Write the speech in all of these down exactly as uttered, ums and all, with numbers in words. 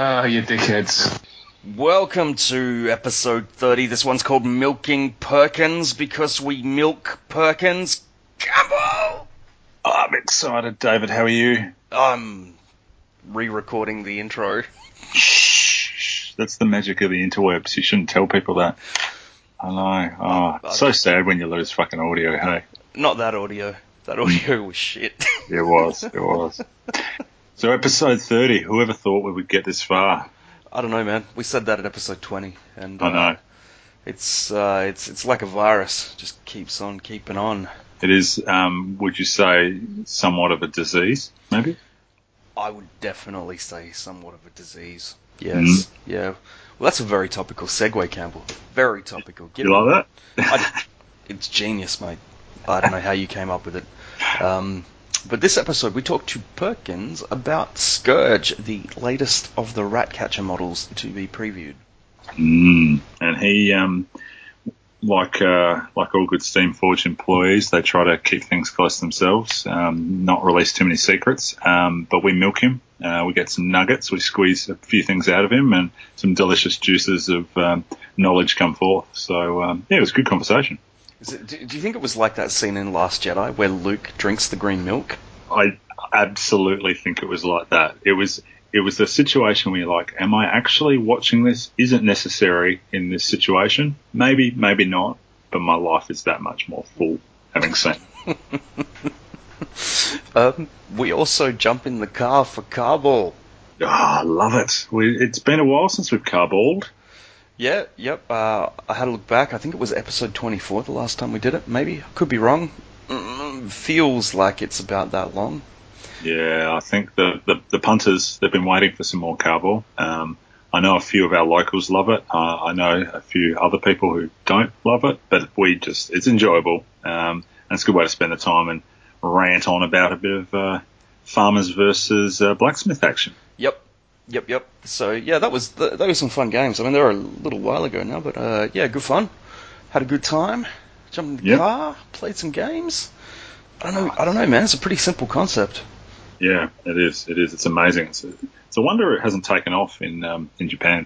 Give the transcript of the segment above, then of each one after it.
Ah, you dickheads. Welcome to episode thirty. This one's called Milking Perkins because we milk Perkins. Campbell! I'm excited, David. How are you? I'm re-recording the intro. Shh. That's the magic of the interwebs. You shouldn't tell people that. I know. Oh, it's so sad when you lose fucking audio, hey? Not that audio. That audio was shit. It was. It was. So episode thirty, whoever thought we would get this far? I don't know, man. We said that at episode twenty. And, I know. Uh, it's, uh, it's, it's like a virus. Just keeps on keeping on. It is, um, would you say, somewhat of a disease, maybe? I would definitely say somewhat of a disease. Yes. Mm. Yeah. Well, that's a very topical segue, Campbell. Very topical. Get you like that? I, it's genius, mate. I don't know how you came up with it. Um, but this episode, we talked to Perkins about Scourge, the latest of the Ratcatcher models to be previewed. Mm. And he, um, like uh, like all good Steamforge employees, they try to keep things close to themselves, um, not release too many secrets. Um, but we milk him. Uh, we get some nuggets. We squeeze a few things out of him, and some delicious juices of um, knowledge come forth. So um, yeah, it was a good conversation. Is it, do, do you think it was like that scene in Last Jedi where Luke drinks the green milk? I absolutely think it was like that. It was it was a situation where you're like, am I actually watching this? Is it necessary in this situation? Maybe, maybe not. But my life is that much more full having seen. um, we also jump in the car for Carball. Oh, I love it. We, it's been a while since we've carballed. Yeah, yep. Uh, I had a look back. I think it was episode twenty-four the last time we did it. Maybe. I could be wrong. Mm, feels like it's about that long. Yeah, I think the, the, the punters, they've been waiting for some more carball. Um, I know a few of our locals love it. Uh, I know a few other people who don't love it, but we just, it's enjoyable. Um, and it's a good way to spend the time and rant on about a bit of uh, farmers versus uh, blacksmith action. Yep. Yep, yep. So, yeah, that was th- those were some fun games. I mean, they were a little while ago now, but, uh, yeah, good fun. Had a good time. Jumped in the yep. car, played some games. I don't know, I don't know, man. It's a pretty simple concept. Yeah, it is. It is. It's amazing. It's a, it's a wonder it hasn't taken off in um, in Japan.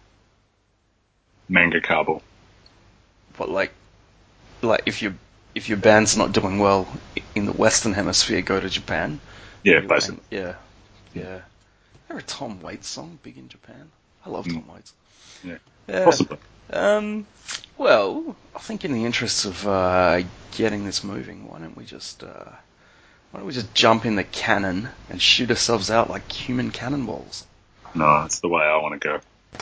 Manga Carball. But, like, like if your if your band's not doing well in the Western Hemisphere, go to Japan. Yeah, basically. Yeah, yeah. There a Tom Waits song big in Japan? I love mm. Tom Waits. Yeah, yeah. possibly. Um, well, I think in the interests of uh, getting this moving, why don't we just uh, why don't we just jump in the cannon and shoot ourselves out like human cannonballs? No, it's the way I want to go.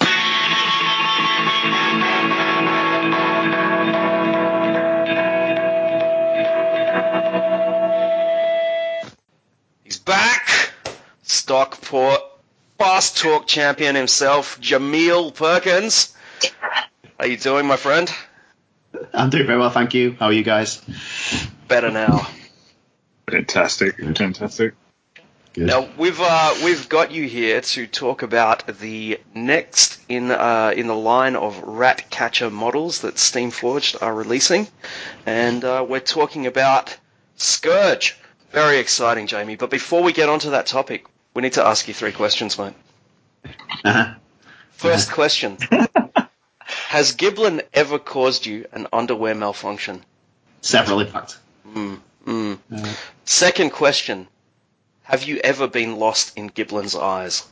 He's back! Stockport fast talk champion himself, Jameel Perkins. How you doing, my friend? I'm doing very well, thank you. How are you guys? Better now. Fantastic, fantastic. Good. Now we've uh, we've got you here to talk about the next in uh, in the line of Ratcatcher models that Steamforged are releasing, and uh, we're talking about Scourge. Very exciting, Jamie. But before we get onto that topic, we need to ask you three questions, mate. Uh-huh. First Uh-huh. question: has Giblin ever caused you an underwear malfunction? Several, in fact. Mm, mm. Uh, Second question: have you ever been lost in Giblin's eyes?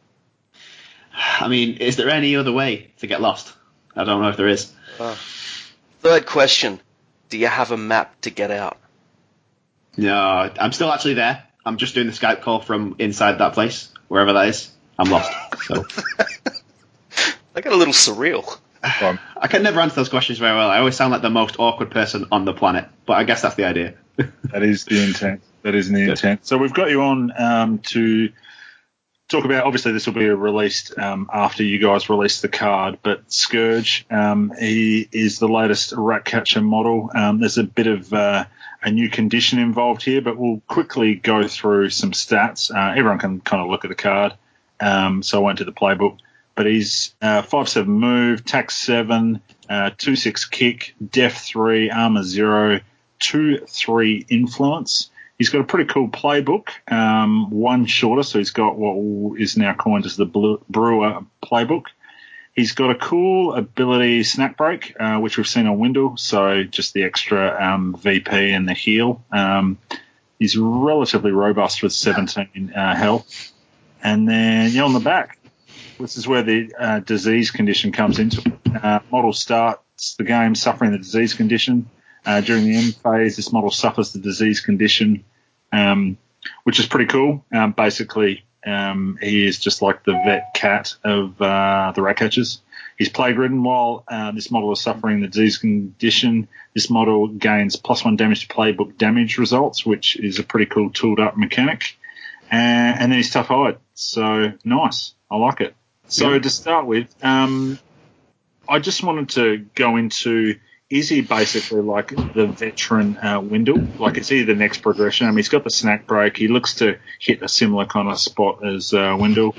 I mean, is there any other way to get lost? I don't know if there is. Uh, third question: do you have a map to get out? No, I'm still actually there. I'm just doing the Skype call from inside that place, wherever that is. I'm lost. So That got a little surreal. Um, I can never answer those questions very well. I always sound like the most awkward person on the planet, but I guess that's the idea. that is the intent. That is the intent. So we've got you on um, to talk about, obviously this will be released um, after you guys release the card, but Scourge, um, he is the latest Ratcatcher model. Um, there's a bit of uh, a new condition involved here, but we'll quickly go through some stats. Uh, everyone can kind of look at the card, um, so I won't do the playbook. But he's uh, five seven move, tax seven, uh, two six kick, def three, armor zero, two three influence. He's got a pretty cool playbook, um, one shorter, so he's got what is now coined as the Brewer playbook. He's got a cool ability snack break, uh, which we've seen on Windle, so just the extra um, V P and the heal. Um, he's relatively robust with seventeen uh, health. And then yeah, on the back, this is where the uh, disease condition comes into it. Uh, model starts the game suffering the disease condition. Uh, during the end phase, this model suffers the disease condition, um, which is pretty cool. Um, basically, um, he is just like the vet cat of uh, the Ratcatchers. He's plague-ridden while uh, this model is suffering the disease condition. This model gains plus one damage to playbook damage results, which is a pretty cool tooled-up mechanic. And, and then he's tough-hide. So, nice. I like it. So, yeah. To start with, um, I just wanted to go into... Is he basically like the veteran uh, Windle? Like, is he the next progression? I mean, he's got the snack break. He looks to hit a similar kind of spot as uh, Windle.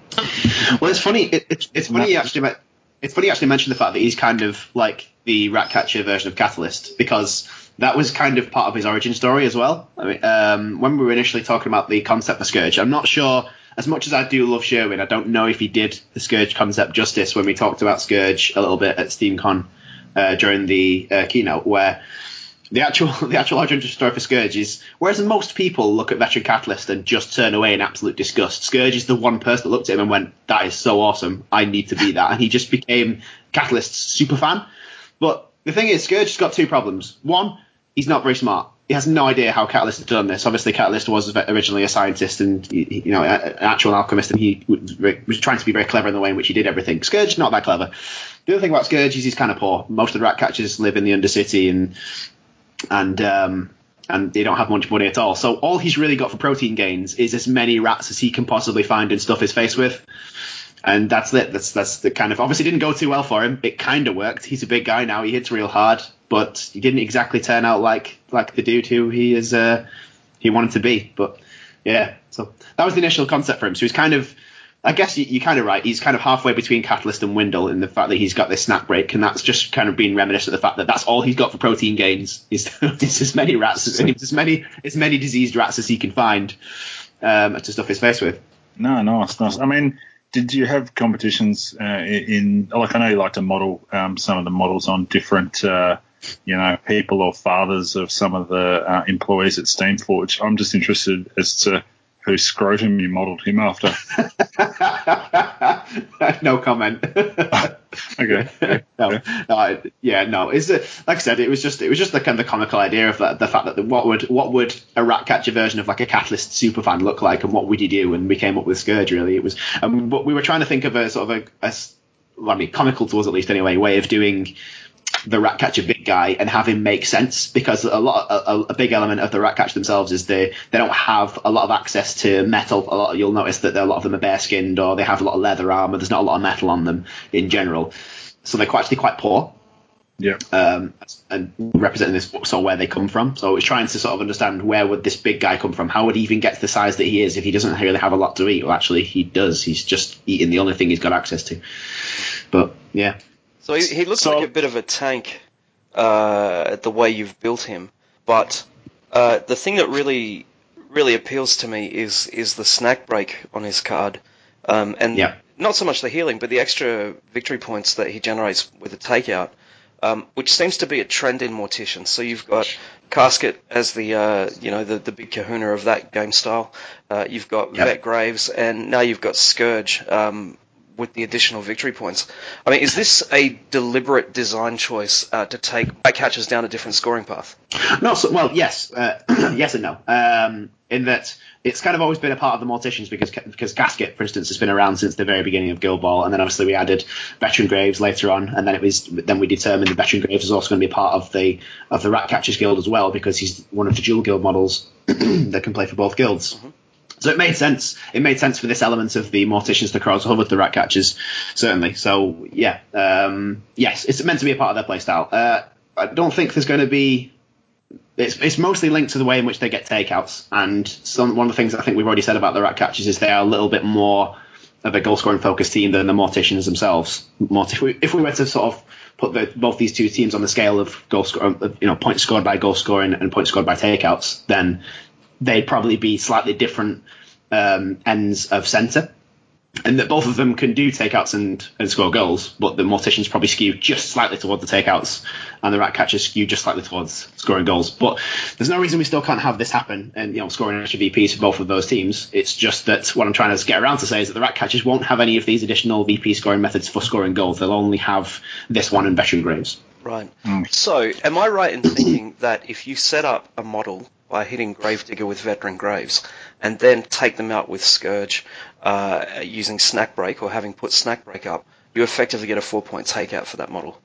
Well, it's funny. It, it, it's funny you actually. It's funny you actually mention the fact that he's kind of like the Ratcatcher version of Catalyst, because that was kind of part of his origin story as well. I mean, um, when we were initially talking about the concept for Scourge, I'm not sure. As much as I do love Sherwin, I don't know if he did the Scourge concept justice when we talked about Scourge a little bit at SteamCon. Uh, during the uh, keynote, where the actual the actual origin story for Scourge is, whereas most people look at Veteran Catalyst and just turn away in absolute disgust, Scourge is the one person that looked at him and went, that is so awesome, I need to be that, and he just became Catalyst's super fan. But the thing is, Scourge has got two problems. One, he's not very smart. He has no idea how Catalyst has done this. Obviously, Catalyst was originally a scientist and, you know, an actual alchemist, and he was trying to be very clever in the way in which he did everything. Scourge, not that clever. The other thing about Scourge is he's kind of poor. Most of the Ratcatchers live in the Undercity, and and um, and they don't have much money at all. So all he's really got for protein gains is as many rats as he can possibly find and stuff his face with. And that's it. That's that's the kind of, obviously didn't go too well for him. It kind of worked. He's a big guy now. He hits real hard, but he didn't exactly turn out like like the dude who he is uh, he wanted to be. But yeah, so that was the initial concept for him. So he's kind of, I guess you, you're kind of right. He's kind of halfway between Catalyst and Windle in the fact that he's got this snack break, and that's just kind of being reminiscent of the fact that that's all he's got for protein gains is, is as many rats, as, as many as many diseased rats as he can find um, to stuff his face with. No, nice, nice. I mean, did you have competitions uh, in, like, I know you like to model um, some of the models on different, uh, you know, people or fathers of some of the uh, employees at Steamforge. I'm just interested as to whose scrotum you modelled him after. No comment. Okay. no, no, yeah, no. Is it, like I said, it was just it was just the kind of the comical idea of that, the fact that the, what would what would a Ratcatcher version of like a Catalyst superfan look like, and what would he do? And we came up with Scourge. Really, it was. Um, but we were trying to think of a sort of a, a well, I mean, comical to us at least anyway, way of doing the Ratcatcher big guy and have him make sense, because a lot a, a big element of the Ratcatcher themselves is they they don't have a lot of access to metal. A lot, you'll notice that a lot of them are bare skinned, or they have a lot of leather armor. There's not a lot of metal on them in general, so they're quite, actually quite poor. Yeah. Um, and representing this sort of where they come from. So it's trying to sort of understand, where would this big guy come from? How would he even get to the size that he is if he doesn't really have a lot to eat? Well, actually, he does. He's just eating the only thing he's got access to. But yeah. So he, he looks so, like a bit of a tank, uh, the way you've built him. But uh, the thing that really, really appeals to me is is the snack break on his card, um, and yeah. not so much the healing, but the extra victory points that he generates with a takeout, um, which seems to be a trend in Morticians. So you've got Casket as the uh, you know the, the big kahuna of that game style. Uh, you've got yep. Vet Graves, and now you've got Scourge. Um, with the additional victory points. I mean, is this a deliberate design choice uh, to take Ratcatchers down a different scoring path? No, so, well, yes. Uh, yes and no. Um, in that it's kind of always been a part of the Morticians, because because Casket, for instance, has been around since the very beginning of Guild Ball, and then obviously we added Veteran Graves later on, and then it was then we determined that Veteran Graves is also going to be a part of the of the Ratcatchers Guild as well, because he's one of the dual guild models that can play for both guilds. Mm-hmm. So it made sense. It made sense for this element of the Morticians to cross over with the Ratcatchers, certainly. So yeah, um, yes, it's meant to be a part of their playstyle. Uh, I don't think there's going to be. It's it's mostly linked to the way in which they get takeouts, and some one of the things I think we've already said about the Ratcatchers is they are a little bit more of a goal scoring focused team than the Morticians themselves. If we if we were to sort of put the, both these two teams on the scale of goal score, you know, points scored by goal scoring and points scored by takeouts, then they'd probably be slightly different um, ends of centre. And that both of them can do takeouts and, and score goals, but the Morticians probably skew just slightly towards the takeouts, and the Ratcatchers skew just slightly towards scoring goals. But there's no reason we still can't have this happen and, you know, scoring extra V Ps for both of those teams. It's just that what I'm trying to get around to say is that the Ratcatchers won't have any of these additional V P scoring methods for scoring goals. They'll only have this one and Veteran Graves. Right. Mm. So, am I right in thinking that if you set up a model by hitting Gravedigger with Veteran Graves, and then take them out with Scourge uh, using Snack Break or having put Snack Break up, you effectively get a four-point takeout for that model?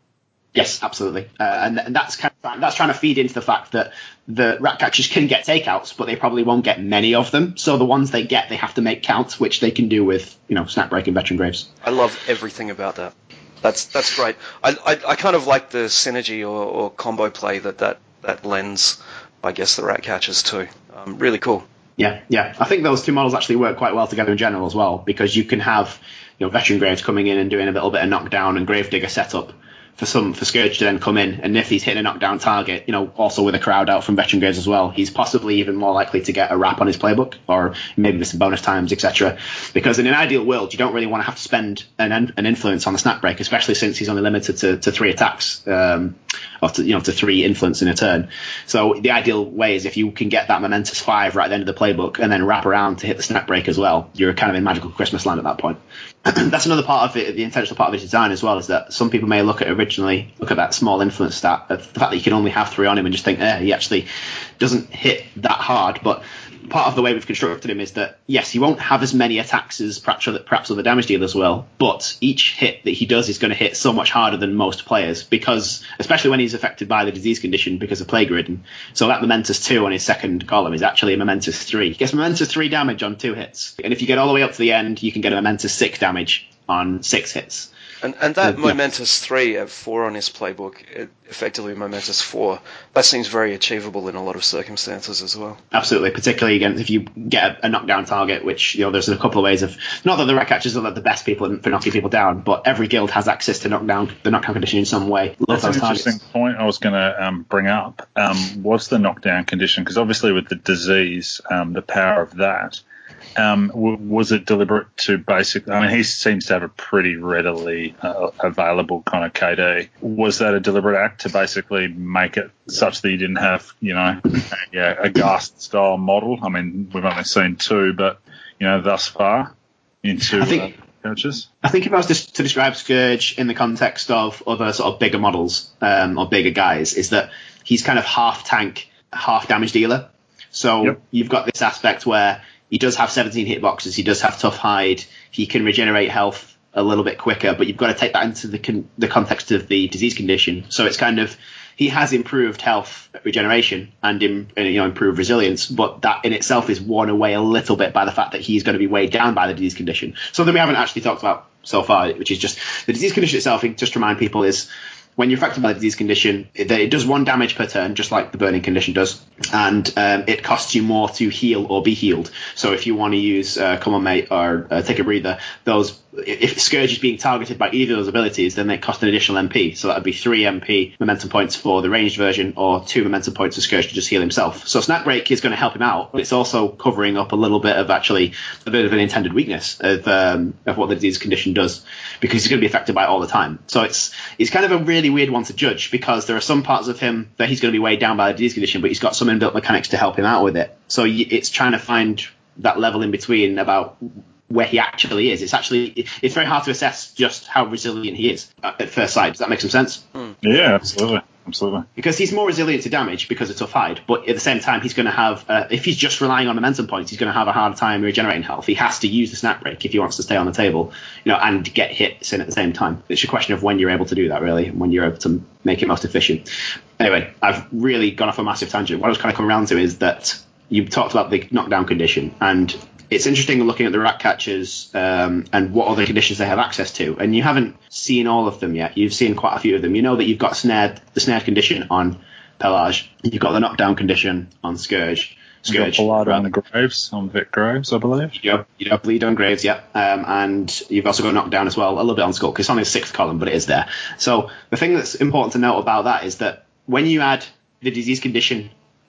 Yes, absolutely, uh, and, and that's kind of, that's trying to feed into the fact that the Ratcatchers can get takeouts, but they probably won't get many of them. So the ones they get, they have to make count, which they can do with, you know, Snack Break and Veteran Graves. I love everything about that. That's that's great. I I, I kind of like the synergy or, or combo play that, that that lends, I guess, the Ratcatchers too. Um, really cool. Yeah, yeah. I think those two models actually work quite well together in general as well, because you can have, you know, Veteran Graves coming in and doing a little bit of knockdown and Gravedigger setup for some for Scourge to then come in, and if he's hitting a knockdown target, you know, also with a crowd out from Veteran Graves as well, he's possibly even more likely to get a wrap on his playbook, or maybe with some bonus times, et cetera. Because in an ideal world, you don't really want to have to spend an an influence on the Snack Break, especially since he's only limited to, to three attacks, um, or to, you know, to three influence in a turn. So the ideal way is if you can get that momentous five right at the end of the playbook and then wrap around to hit the Snack Break as well, you're kind of in magical Christmas land at that point. That's another part of it, the intentional part of the design as well, is that some people may look at originally look at that small influence stat, the fact that you can only have three on him, and just think, eh, he actually doesn't hit that hard. But part of the way we've constructed him is that, yes, he won't have as many attacks as perhaps other, perhaps other damage dealers will, but each hit that he does is going to hit so much harder than most players, because especially when he's affected by the disease condition because of plague ridden. So that momentous two on his second column is actually a momentous three. He gets momentous three damage on two hits, and if you get all the way up to the end, you can get a momentous six damage on six hits. And, and that uh, momentous yeah. three at four on his playbook, it, effectively momentous four, that seems very achievable in a lot of circumstances as well. Absolutely, particularly again if you get a, a knockdown target, which, you know, there's a couple of ways of, not that the Ratcatchers are like the best people for knocking people down, but every guild has access to knockdown, the knockdown condition in some way. Love That's an targets. Interesting point I was going to um, bring up. Um, what's the knockdown condition? Because obviously with the disease, um, the power of that. Um, w- was it deliberate to basically, I mean, he seems to have a pretty readily uh, available kind of K D. Was that a deliberate act to basically make it such that you didn't have, you know, yeah, a Ghast-style model? I mean, we've only seen two, but, you know, thus far into I think, uh, coaches. I think if I was to, to describe Scourge in the context of other sort of bigger models um, or bigger guys, is that he's kind of half tank, half damage dealer. So yep. You've got this aspect where he does have seventeen hitboxes. He does have tough hide. He can regenerate health a little bit quicker, but you've got to take that into the con- the context of the disease condition. So it's kind of, he has improved health regeneration and in, you know improved resilience, but that in itself is worn away a little bit by the fact that he's going to be weighed down by the disease condition. Something we haven't actually talked about so far, which is just the disease condition itself. Just to remind people, is when you're affected by the disease condition, it, it does one damage per turn, just like the burning condition does, and um, it costs you more to heal or be healed. So if you want to use uh, Come On Mate or uh, Take a Breather, those if Scourge is being targeted by either of those abilities, then they cost an additional M P. So that would be three M P momentum points for the ranged version, or two momentum points for Scourge to just heal himself. So Snack Break is going to help him out, but it's also covering up a little bit of actually a bit of an intended weakness of um, of what the disease condition does, because he's going to be affected by it all the time. So it's it's kind of a really weird one to judge, because there are some parts of him that he's going to be weighed down by the disease condition, but he's got some inbuilt mechanics to help him out with it. So it's trying to find that level in between about where he actually is. It's actually it's very hard to assess just how resilient he is at first sight. Does that make some sense? Mm. Yeah, absolutely. Absolutely. Because he's more resilient to damage because of tough hide, but at the same time, he's going to have, uh, if he's just relying on momentum points, he's going to have a hard time regenerating health. He has to use the Snack Break if he wants to stay on the table, you know, and get hits in at the same time. It's a question of when you're able to do that, really, and when you're able to make it most efficient. Anyway, I've really gone off a massive tangent. What I was kind of coming around to is that you talked about the knockdown condition, and it's interesting looking at the Ratcatchers um, and what other conditions they have access to. And you haven't seen all of them yet. You've seen quite a few of them. You know that you've got snared, the snared condition on Pelage. You've got the knockdown condition on Scourge. Scourge. You've got blood on Graves, on Vic Graves, I believe. Yep, you have bleed on Graves, yeah. Um, and you've also got knockdown as well, a little bit on Skull, because it's only the sixth column, but it is there. So the thing that's important to note about that is that when you add the disease condition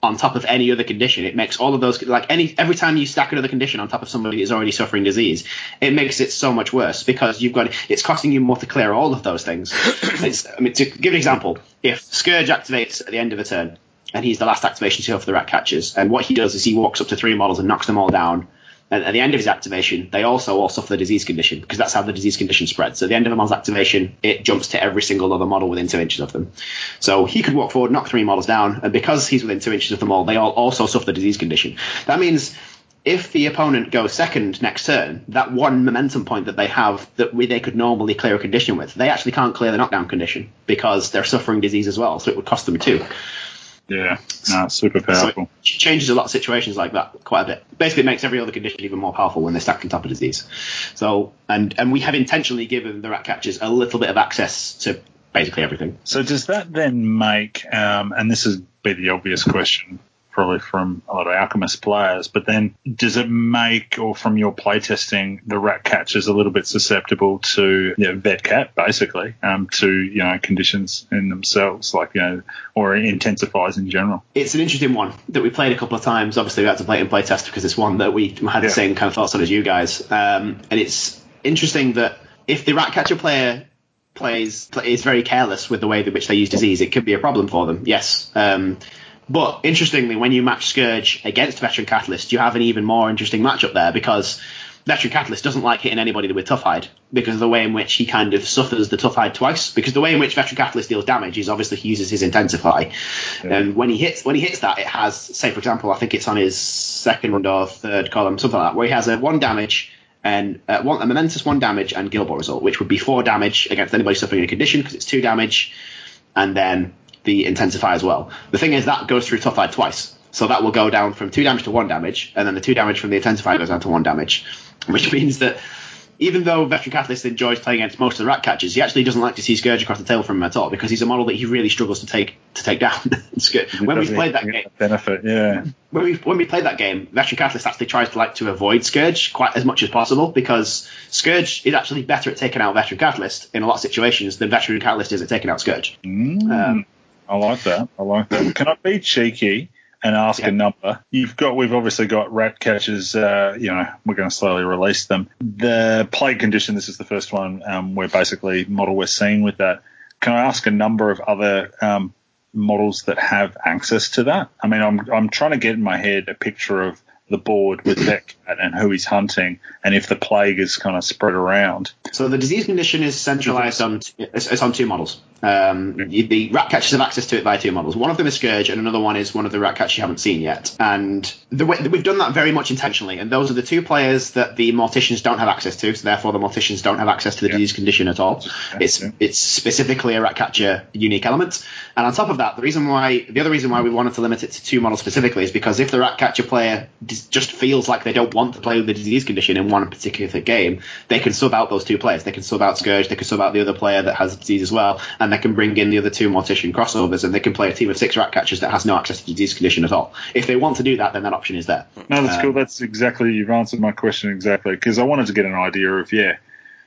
on top of any other condition. It makes all of those, like any every time you stack another condition on top of somebody who's already suffering disease, it makes it so much worse because you've got it's costing you more to clear all of those things. It's, I mean, to give an example, if Scourge activates at the end of a turn, and he's the last activation to go for the rat catchers, and what he does is he walks up to three models and knocks them all down. And at the end of his activation, they also all suffer the disease condition, because that's how the disease condition spreads. So at the end of a model's activation, it jumps to every single other model within two inches of them. So he could walk forward, knock three models down, and because he's within two inches of them all, they all also suffer the disease condition. That means if the opponent goes second next turn, that one momentum point that they have that we, they could normally clear a condition with, they actually can't clear the knockdown condition because they're suffering disease as well, so it would cost them two. Yeah, no, it's super powerful. So it changes a lot of situations like that quite a bit. Basically, it makes every other condition even more powerful when they're stacked on top of disease. So, and and we have intentionally given the rat catchers a little bit of access to basically everything. So does that then make, um, and this is be the obvious question probably from a lot of Alchemist players, but then does it make, or from your playtesting, the rat catchers a little bit susceptible to, you know, vet cat basically, um, to, you know, conditions in themselves, like, you know, or intensifies in general? It's an interesting one that we played a couple of times. Obviously, we had to play it in playtest because it's one that we had yeah. the same kind of thoughts on as you guys. Um, and it's interesting that if the rat catcher player plays is very careless with the way in which they use disease, it could be a problem for them. Yes. Um, But interestingly, when you match Scourge against Veteran Catalyst, you have an even more interesting matchup there because Veteran Catalyst doesn't like hitting anybody with Tough Hide because of the way in which he kind of suffers the Tough Hide twice. Because the way in which Veteran Catalyst deals damage is obviously he uses his Intensify, yeah. and when he hits when he hits that, it has, say for example, I think it's on his second or third column, something like that, where he has a one damage and uh, one a momentous one damage and Gilbot result, which would be four damage against anybody suffering a condition because it's two damage, and then the Intensify as well. The thing is that goes through Tough Hide twice, so that will go down from two damage to one damage, and then the two damage from the Intensify goes down to one damage, which means that even though Veteran Catalyst enjoys playing against most of the rat catchers, he actually doesn't like to see Scourge across the tail from him at all because he's a model that he really struggles to take to take down. when we played that game, benefit, yeah. When we when we played that game, Veteran Catalyst actually tries to like to avoid Scourge quite as much as possible because Scourge is actually better at taking out Veteran Catalyst in a lot of situations than Veteran Catalyst is at taking out Scourge. Mm. Um, I like that. I like that. Can I be cheeky and ask yeah. a number? You've got, we've obviously got rat catchers. Uh, you know, we're going to slowly release them. The plague condition. This is the first one. Um, we're basically model we're seeing with that. Can I ask a number of other um, models that have access to that? I mean, I'm I'm trying to get in my head a picture of the board with Vet Cat and who he's hunting, and if the plague is kind of spread around. So the disease condition is centralized on it's, it's on two models. Um, the rat catchers have access to it via two models. One of them is Scourge, and another one is one of the rat catchers you haven't seen yet. And the way, we've done that very much intentionally. And those are the two players that the Morticians don't have access to. So therefore, the Morticians don't have access to the yeah. disease condition at all. It's yeah. it's specifically a rat catcher unique element. And on top of that, the reason why the other reason why we wanted to limit it to two models specifically is because if the rat catcher player just feels like they don't want to play with the disease condition in one particular game, they can sub out those two players. They can sub out Scourge. They can sub out the other player that has disease as well. And they can bring in the other two Mortician crossovers, and they can play a team of six rat catchers that has no access to the disease condition at all. If they want to do that, then that option is there. No, that's um, cool. That's exactly, you've answered my question exactly, because I wanted to get an idea of, yeah,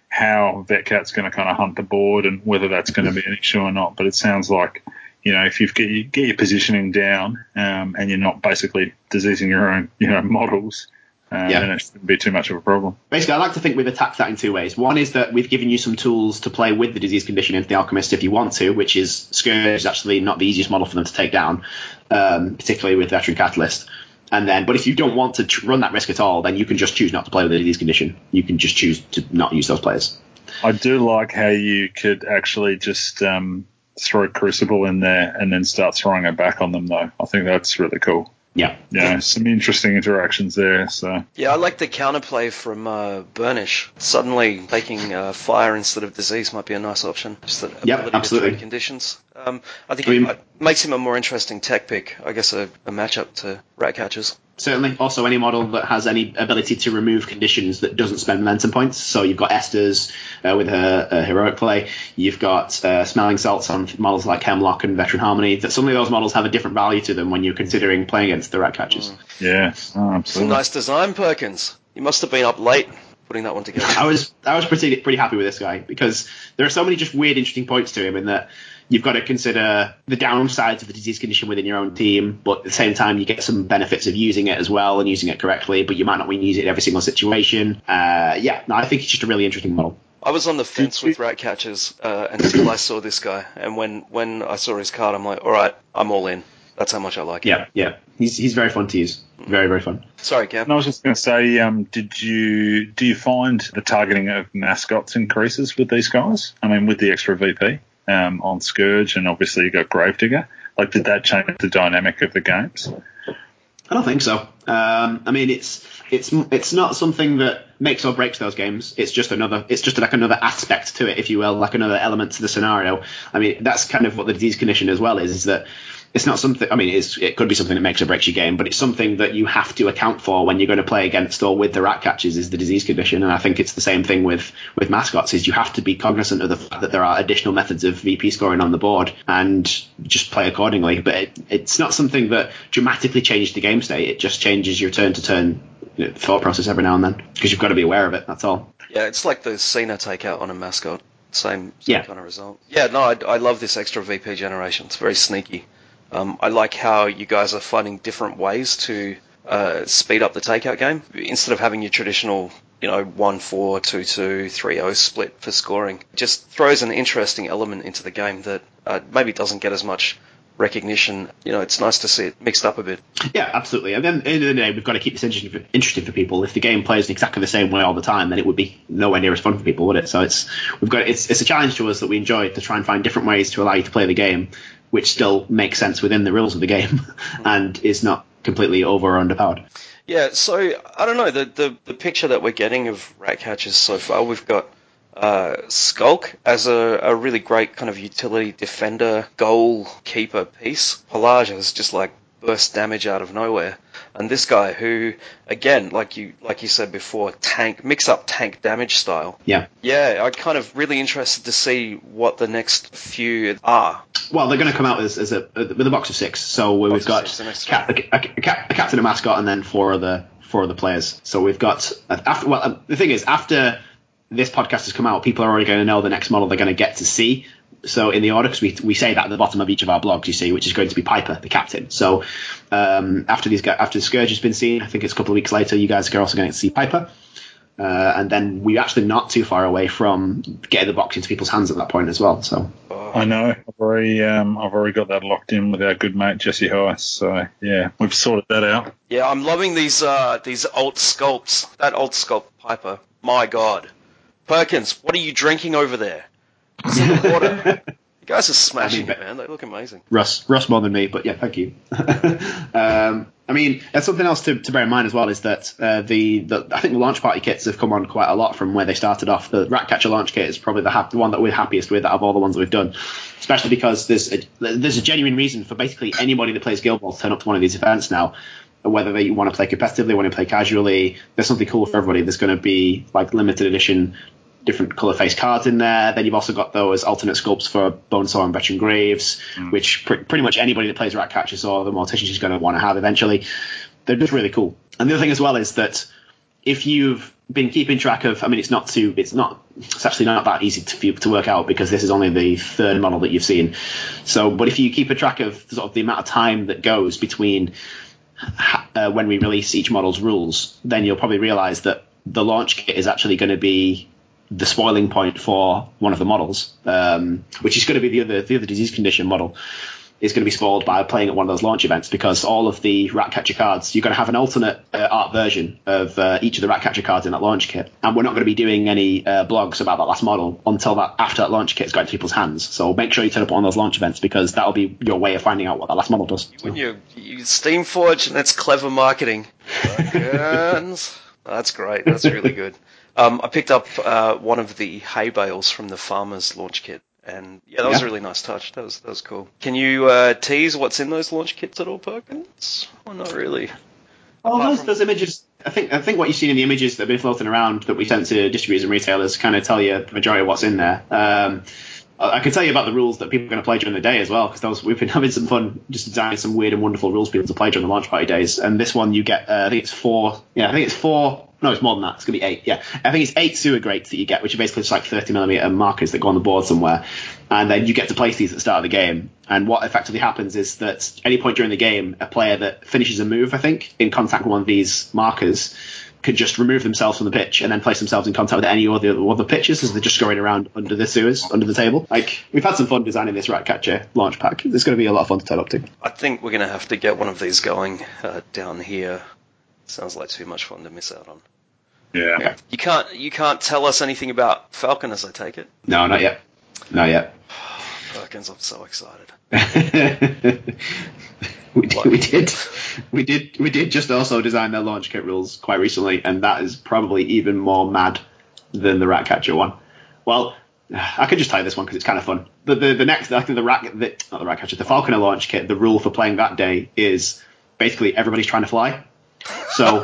how VetCat's going to kind of hunt the board and whether that's going to be an issue or not. But it sounds like, you know, if you get, you get your positioning down um, and you're not basically diseasing your own, you know, models, Uh, yeah. then it shouldn't be too much of a problem. Basically, I like to think we've attacked that in two ways. One is that we've given you some tools to play with the disease condition into the Alchemist if you want to, which is Scourge is actually not the easiest model for them to take down, um, particularly with Veteran Catalyst. And then, but if you don't want to tr- run that risk at all, then you can just choose not to play with the disease condition. You can just choose to not use those players. I do like how you could actually just um, throw Crucible in there and then start throwing it back on them, though. I think that's really cool. Yeah. Yeah, some interesting interactions there. So yeah, I like the counterplay from uh, Burnish. Suddenly taking uh, fire instead of disease might be a nice option. Just the ability yep, absolutely. to trade conditions. Um, I think I mean, it makes him a more interesting tech pick. I guess a, a matchup to rat catchers. Certainly. Also, any model that has any ability to remove conditions that doesn't spend momentum points. So you've got Esther's uh, with her uh, heroic play. You've got uh, Smelling Salts on models like Hemlock and Veteran Harmony. That some of those models have a different value to them when you're considering playing against the rat catchers. Mm. Yeah, oh, absolutely. Some nice design, Perkins. You must have been up late putting that one together. I was I was pretty pretty happy with this guy because there are so many just weird, interesting points to him in that you've got to consider the downsides of the disease condition within your own team, but at the same time, you get some benefits of using it as well and using it correctly, but you might not win use it in every single situation. Uh, yeah, no, I think it's just a really interesting model. I was on the fence with Ratcatchers uh, until I saw this guy, and when, when I saw his card, I'm like, all right, I'm all in. That's how much I like him. Yeah, yeah. He's he's very fun to use. Very, very fun. Sorry, Cam. And I was just going to say, um, did you do you find the targeting of mascots increases with these guys? I mean, with the extra V P um, on Scourge, and obviously you got Gravedigger. Like, did that change the dynamic of the games? I don't think so. Um, I mean, it's it's it's not something that makes or breaks those games. It's just another. It's just like another aspect to it, if you will, like another element to the scenario. I mean, that's kind of what the disease condition as well is. Is that it's not something. I mean, it's, it could be something that makes or breaks your game, but it's something that you have to account for when you're going to play against or with the Ratcatchers is the disease condition. And I think it's the same thing with with mascots. Is you have to be cognizant of the fact that there are additional methods of V P scoring on the board and just play accordingly. But it, it's not something that dramatically changes the game state. It just changes your turn to turn you know, thought process every now and then because you've got to be aware of it. That's all. Yeah, it's like the Cena takeout on a mascot. Same, same yeah. kind of result. Yeah, no, I, I love this extra V P generation. It's very sneaky. Um, I like how you guys are finding different ways to uh, speed up the takeout game. Instead of having your traditional, you know, one four, two two, three oh split for scoring, it just throws an interesting element into the game that uh, maybe doesn't get as much recognition. You know, it's nice to see it mixed up a bit. Yeah, absolutely. And then at the end of the day, we've got to keep this interesting for, interesting for people. If the game plays exactly the same way all the time, then it would be nowhere near as fun for people, would it? So it's we've got it's it's a challenge to us that we enjoy to try and find different ways to allow you to play the game, which still makes sense within the rules of the game and is not completely over or underpowered. Yeah, so I don't know the the, the picture that we're getting of Ratcatchers so far. We've got uh, Skulk as a, a really great kind of utility defender, goalkeeper piece. Pelage is just like burst damage out of nowhere. And this guy who, again, like you like you said before, tank mix up tank damage style. Yeah. Yeah, I'm kind of really interested to see what the next few are. Well, they're going to come out as, as a with a box of six. So we've Box of got six, the cap, a, a, a, cap, a captain, a mascot, and then four other four other players. So we've got after. Well, the thing is, after this podcast has come out, people are already going to know the next model they're going to get to see. So in the order, because we we say that at the bottom of each of our blogs, you see, which is going to be Piper, the captain. So um, after these after the Scourge has been seen, I think it's a couple of weeks later, you guys are also going to see Piper. Uh, and then we're actually not too far away from getting the box into people's hands at that point as well. So I know I've already um, I've already got that locked in with our good mate Jesse Heiss. So yeah, we've sorted that out. Yeah, I'm loving these uh, these alt sculpts. That alt sculpt Piper, my God, Perkins, what are you drinking over there? It's in the water. You guys are smashing I mean, it, man. They look amazing. Russ, Russ more than me, but yeah, thank you. um, I mean, that's something else to, to bear in mind as well is that uh, the, the I think the launch party kits have come on quite a lot from where they started off. The Ratcatcher launch kit is probably the, ha- the one that we're happiest with out of all the ones that we've done, especially because there's a, there's a genuine reason for basically anybody that plays Guild Ball to turn up to one of these events now. Whether they want to play competitively, want to play casually, there's something cool for everybody. There's going to be like limited edition different colour face cards in there. Then you've also got those alternate sculpts for Bonesaw and Veteran Graves, mm. which pr- pretty much anybody that plays Ratcatchers or the Morticians is going to want to have eventually. They're just really cool. And the other thing as well is that if you've been keeping track of, I mean, it's not too, it's not, it's actually not that easy to to work out because this is only the third model that you've seen. So, but if you keep a track of sort of the amount of time that goes between uh, when we release each model's rules, then you'll probably realise that the launch kit is actually going to be the spoiling point for one of the models, um, which is going to be the other the other disease condition model, is going to be spoiled by playing at one of those launch events because all of the Ratcatcher cards, you're going to have an alternate uh, art version of uh, each of the Ratcatcher cards in that launch kit, and we're not going to be doing any uh, blogs about that last model until that after that launch kit's got into people's hands. So make sure you turn up on those launch events because that'll be your way of finding out what that last model does. When you use Steamforge, and that's clever marketing. That's great. That's really good. Um, I picked up uh, one of the hay bales from the Farmer's launch kit, and yeah, that yeah. was a really nice touch. That was that was cool. Can you uh, tease what's in those launch kits at all, Perkins? Well, not really. Oh, those, from... those images. I think I think what you've seen in the images that have been floating around that we sent to distributors and retailers kind of tell you the majority of what's in there. Um, I can tell you about the rules that people are going to play during the day as well, because we've been having some fun just designing some weird and wonderful rules for people to play during the launch party days. And this one, you get, uh, I think it's four, yeah, I think it's four No, it's more than that. It's going to be eight. Yeah, I think it's eight sewer grates that you get, which are basically just like thirty millimeter markers that go on the board somewhere, and then you get to place these at the start of the game. And what effectively happens is that at any point during the game, a player that finishes a move, I think, in contact with one of these markers, could just remove themselves from the pitch and then place themselves in contact with any other other pitches as they're just going around under the sewers, under the table. Like, we've had some fun designing this Ratcatcher launch pack. It's going to be a lot of fun to turn up to. I think we're going to have to get one of these going uh, down here. Sounds like too much fun to miss out on. Yeah. yeah. You can't you can't tell us anything about Falconers, I take it? No, not yet. Not yet. Perkins, I'm so excited. we, did, we did, we did, we did just also design their launch kit rules quite recently, and that is probably even more mad than the Ratcatcher one. Well, I could just tell you this one because it's kind of fun. The the, the next, I think the rat, the, not the Ratcatcher, the Falconer launch kit. The rule for playing that day is basically everybody's trying to fly. So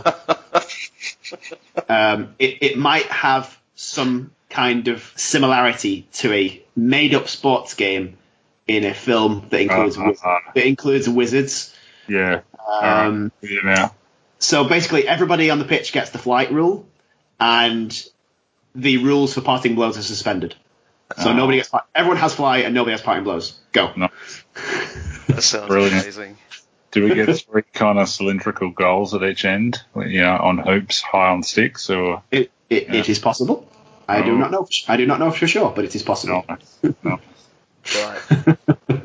um, it it might have some kind of similarity to a made-up sports game in a film that includes uh, uh, that includes wizards. Yeah. Um, right. Yeah. Now. So basically, everybody on the pitch gets the flight rule, and the rules for parting blows are suspended. So uh, nobody gets everyone has fly, and nobody has parting blows. Go. No. That sounds Brilliant. amazing. Do we get three kind of cylindrical goals at each end, you know, on hoops, high on sticks, or It it, yeah. it is possible. I do Oh. not know. I do not know for sure, but it is possible. no? No. Right.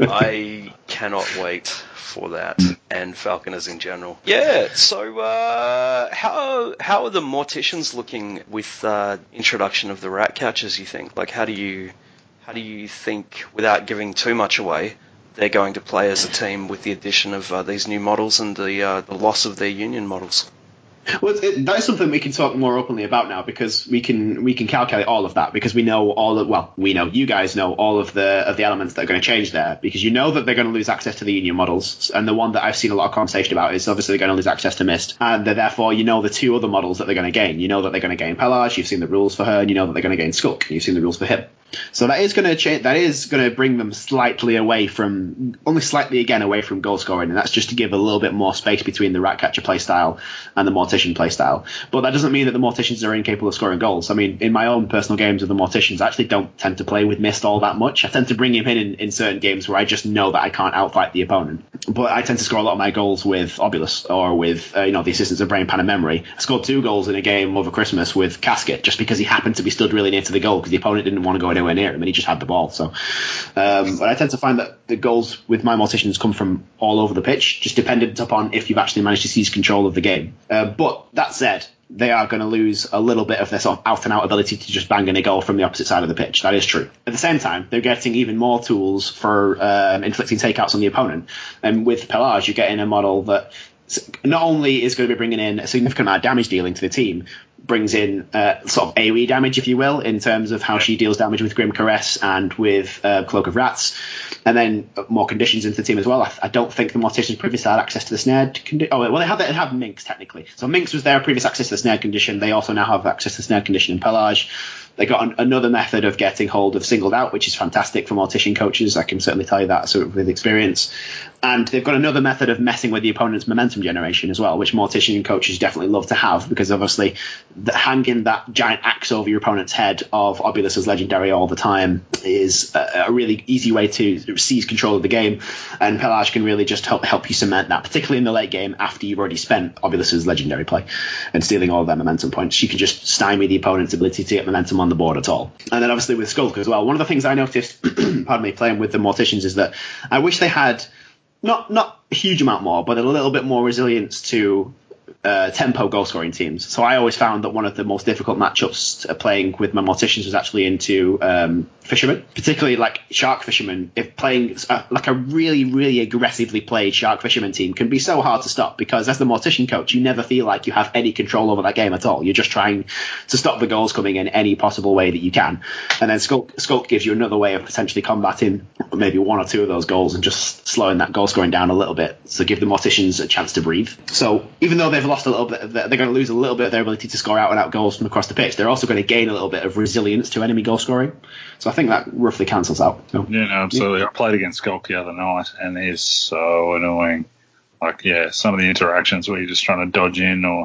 I cannot wait for that, and Falconers in general. Yeah, so uh, how how are the Morticians looking with uh, introduction of the Ratcatchers, you think? Like, how do you how do you think, without giving too much away, they're going to play as a team with the addition of uh, these new models and the uh, the loss of their Union models? Well, it, that is something we can talk more openly about now, because we can we can calculate all of that, because we know all of well we know you guys know all of the of the elements that are going to change there, because you know that they're going to lose access to the Union models, and the one that I've seen a lot of conversation about is obviously they're going to lose access to Mist, and therefore you know the two other models that they're going to gain. You know that they're going to gain Pelage, you've seen the rules for her, and you know that they're going to gain Skulk, and you've seen the rules for him. So that is going to change. That is going to bring them slightly away from, only slightly again away from goal scoring, and that's just to give a little bit more space between the Ratcatcher playstyle and the Mortician playstyle. But that doesn't mean that the Morticians are incapable of scoring goals. I mean, in my own personal games of the Morticians, I actually don't tend to play with Mist all that much. I tend to bring him in, in in certain games where I just know that I can't outfight the opponent. But I tend to score a lot of my goals with Obulus or with uh, you know the assistance of Brain Pan and Memory. I scored two goals in a game over Christmas with Casket just because he happened to be stood really near to the goal because the opponent didn't want to go anywhere near him and he just had the ball. So, um, but I tend to find that the goals with my Morticians come from all over the pitch, just dependent upon if you've actually managed to seize control of the game. Uh, but that said, they are going to lose a little bit of their sort of out-and-out ability to just bang in a goal from the opposite side of the pitch. That is true. At the same time, they're getting even more tools for um, inflicting takeouts on the opponent. And with Pelage, you're getting a model that not only is going to be bringing in a significant amount of damage dealing to the team, brings in uh, sort of AoE damage, if you will, in terms of how she deals damage with Grim Caress and with uh, Cloak of Rats, and then more conditions into the team as well. I, I don't think the Morticians previously had access to the snared condition. Oh, well, they had, they had Minx, technically. So Minx was their previous access to the snared condition. They also now have access to the snared condition in Pelage. They got an, another method of getting hold of Singled Out, which is fantastic for Mortician coaches. I can certainly tell you that sort of with experience. And they've got another method of messing with the opponent's momentum generation as well, which Mortician coaches definitely love to have, because obviously the, hanging that giant axe over your opponent's head of Obulus as legendary all the time is a, a really easy way to seize control of the game. And Pelage can really just help help you cement that, particularly in the late game after you've already spent Obulus's legendary play and stealing all of their momentum points. She can just stymie the opponent's ability to get momentum on the board at all. And then obviously with Skulk as well, one of the things I noticed, pardon me, playing with the Morticians is that I wish they had not not a huge amount more, but a little bit more resilience to uh, tempo goal scoring teams. So I always found that one of the most difficult matchups uh, playing with my Morticians was actually into um, Fishermen, particularly like Shark Fishermen. If playing uh, like a really, really aggressively played Shark Fisherman team can be so hard to stop, because as the Mortician coach, you never feel like you have any control over that game at all. You're just trying to stop the goals coming in any possible way that you can. And then Skulk, Skulk gives you another way of potentially combating maybe one or two of those goals and just slowing that goal scoring down a little bit. So give the Morticians a chance to breathe. So even though they've lost a little bit, of the, they're going to lose a little bit of their ability to score out and out goals from across the pitch, they're also going to gain a little bit of resilience to enemy goal scoring. So I think that roughly cancels out. So, yeah, no, absolutely. Yeah. I played against Skulk the other night, and he's so annoying. Like, yeah, some of the interactions where you're just trying to dodge in or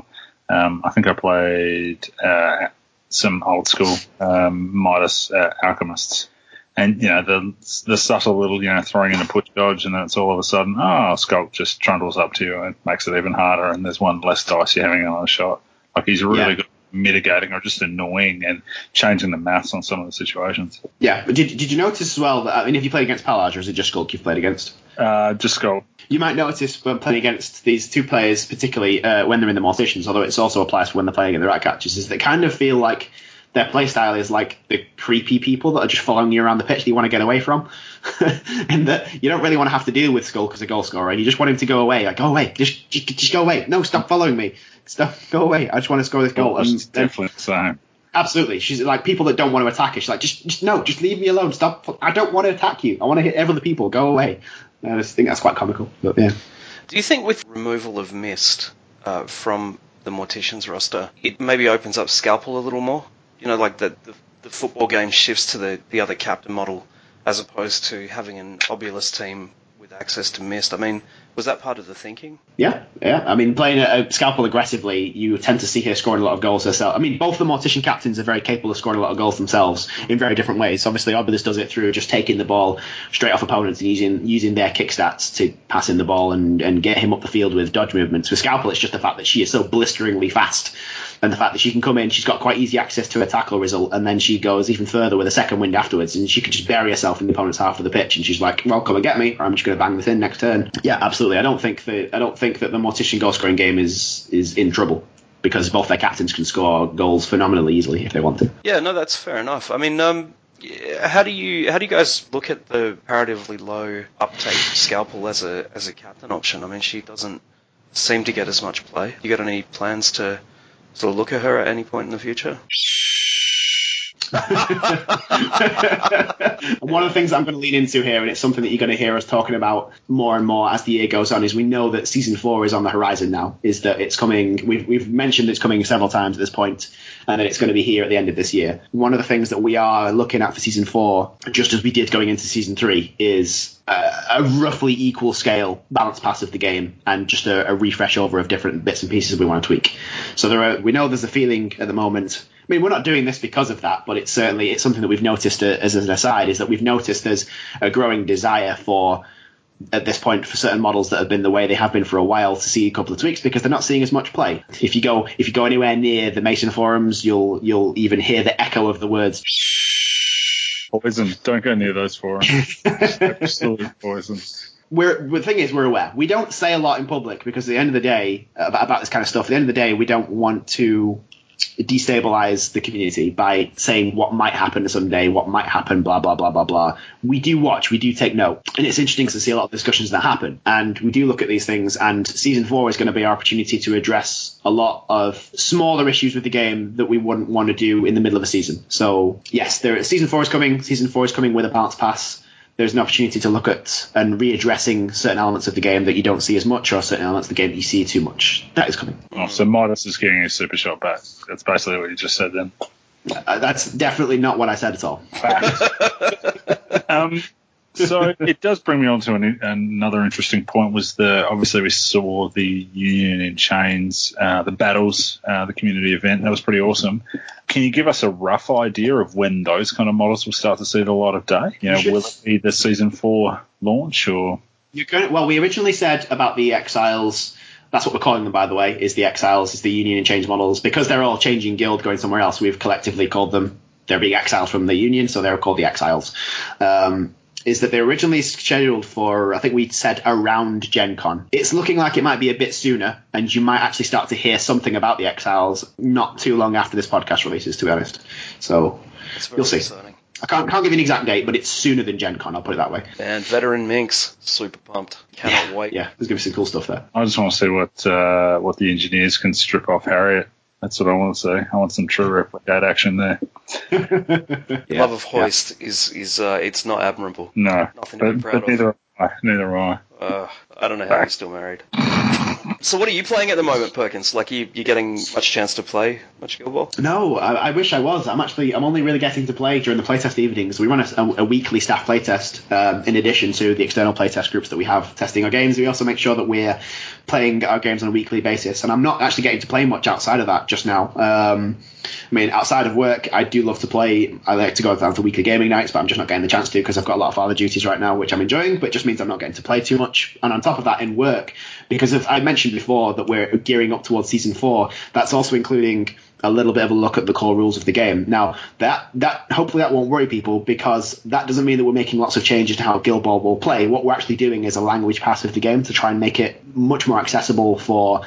Um, I think I played uh, some old school um, Midas uh, Alchemists. And, you know, the the subtle little, you know, throwing in a push dodge, and then it's all of a sudden, oh, Skulk just trundles up to you and makes it even harder, and there's one less dice you're having on a shot. Like, he's really Yeah. good at mitigating or just annoying and changing the maths on some of the situations. Yeah, but did, did you notice as well that, I mean, if you play against Pelage, or is it just Skulk you've played against? Uh, just Skulk. You might notice when playing against these two players, particularly uh, when they're in the Morticians, although it also applies for when they're playing in the Ratcatchers, is they kind of feel like their playstyle is like the creepy people that are just following you around the pitch that you want to get away from. And that you don't really want to have to deal with Skulk as a goal scorer. You just want him to go away. Like, go away. Just, just, just go away. No, stop following me. Stop, go away. I just want to score this goal. Oh, And- she's definitely the same. Absolutely. She's like people that don't want to attack her. She's like, just, just no, just leave me alone. Stop. I don't want to attack you. I want to hit other people. Go away. I just think that's quite comical. But yeah. Do you think with removal of Mist uh, from the Morticians roster, it maybe opens up Scalpel a little more? You know, like the, the, the football game shifts to the, the other captain model as opposed to having an Obulus team with access to Mist. I mean, was that part of the thinking? Yeah, yeah. I mean, playing a, a Scalpel aggressively, you tend to see her scoring a lot of goals herself. I mean, both the Mortician captains are very capable of scoring a lot of goals themselves in very different ways. Obviously, Obulus does it through just taking the ball straight off opponents and using using their kick stats to pass in the ball and, and get him up the field with dodge movements. With Scalpel, it's just the fact that she is so blisteringly fast, and the fact that she can come in, she's got quite easy access to a tackle result, and then she goes even further with a second wind afterwards, and she can just bury herself in the opponent's half of the pitch, and she's like, well, come and get me, or I'm just going to bang this in next turn. Yeah, absolutely. I don't think that I don't think that the Mortician goal scoring game is is in trouble, because both their captains can score goals phenomenally easily if they want to. Yeah, no, that's fair enough. I mean, um, yeah, how do you how do you guys look at the comparatively low uptake of Scalpel as a as a captain option? I mean, she doesn't seem to get as much play. You got any plans to sort of look at her at any point in the future? One of the things I'm going to lean into here, and it's something that you're going to hear us talking about more and more as the year goes on, is we know that season four is on the horizon now. Is that it's coming? We've we've mentioned it's coming several times at this point, and that it's going to be here at the end of this year. One of the things that we are looking at for season four, just as we did going into season three, is a, a roughly equal scale balance pass of the game, and just a, a refresh over of different bits and pieces we want to tweak. So there are, we know there's a feeling at the moment. I mean, we're not doing this because of that, but it's certainly it's something that we've noticed uh, as an aside, is that we've noticed there's a growing desire for, at this point, for certain models that have been the way they have been for a while, to see a couple of tweaks because they're not seeing as much play. If you go if you go anywhere near the Mason forums, you'll you'll even hear the echo of the words Poison. Don't go near those forums. Absolutely poison. We're, the thing is, we're aware. We don't say a lot in public because at the end of the day, about, about this kind of stuff, at the end of the day, we don't want to destabilize the community by saying what might happen someday, what might happen, blah, blah, blah, blah, blah. We do watch, we do take note. And it's interesting to see a lot of discussions that happen. And we do look at these things, and season four is going to be our opportunity to address a lot of smaller issues with the game that we wouldn't want to do in the middle of a season. So yes, there, season four is coming. Season four is coming with a balance pass. There's an opportunity to look at and readdressing certain elements of the game that you don't see as much, or certain elements of the game that you see too much. That is coming. Oh, so Midas is getting a super shot back. That's basically what you just said then. Uh, that's definitely not what I said at all. um, so it does bring me on to an, another interesting point. Was the obviously we saw the Union in Chains, uh, the battles, uh, the community event. That was pretty awesome. Can you give us a rough idea of when those kind of models will start to see the light of day? You know, You will it be the season four launch or? You're going, well, we originally said about the Exiles. That's what we're calling them, by the way, is the Exiles, is the Union and Change models. Because they're all changing guild, going somewhere else, we've collectively called them, they're being exiled from the Union, so they're called the Exiles. Um, is that they're originally scheduled for, I think we said around Gen Con. It's looking like it might be a bit sooner, and you might actually start to hear something about the Exiles not too long after this podcast releases, to be honest. So you'll see. Exciting. I can't, can't give you an exact date, but it's sooner than Gen Con, I'll put it that way. And veteran Minx, super pumped. Cannot yeah, wait. Yeah, there's going to be some cool stuff there. I just want to see what uh, what the engineers can strip off Harriet. That's what I want to see. I want some true replicate action there. yeah, Love of Hoist yeah. is is uh, it's not admirable. No, Nothing to but, be proud but neither of. am I. Neither am I. Uh, I don't know how you're still married. So what are you playing at the moment, Perkins? Like, you you getting much chance to play much Guild Ball? No, I, I wish I was. I'm actually, I'm only really getting to play during the playtest evenings. We run a, a, a weekly staff playtest um, in addition to the external playtest groups that we have testing our games. We also make sure that we're playing our games on a weekly basis. And I'm not actually getting to play much outside of that just now. Um, I mean, outside of work, I do love to play. I like to go down to weekly gaming nights, but I'm just not getting the chance to because I've got a lot of father duties right now, which I'm enjoying, but it just means I'm not getting to play too much. And on top of that, in work, because of, I mentioned before that we're gearing up towards season four, that's also including a little bit of a look at the core rules of the game. Now, that that hopefully that won't worry people, because that doesn't mean that we're making lots of changes to how Guild Ball will play. What we're actually doing is a language pass of the game to try and make it much more accessible for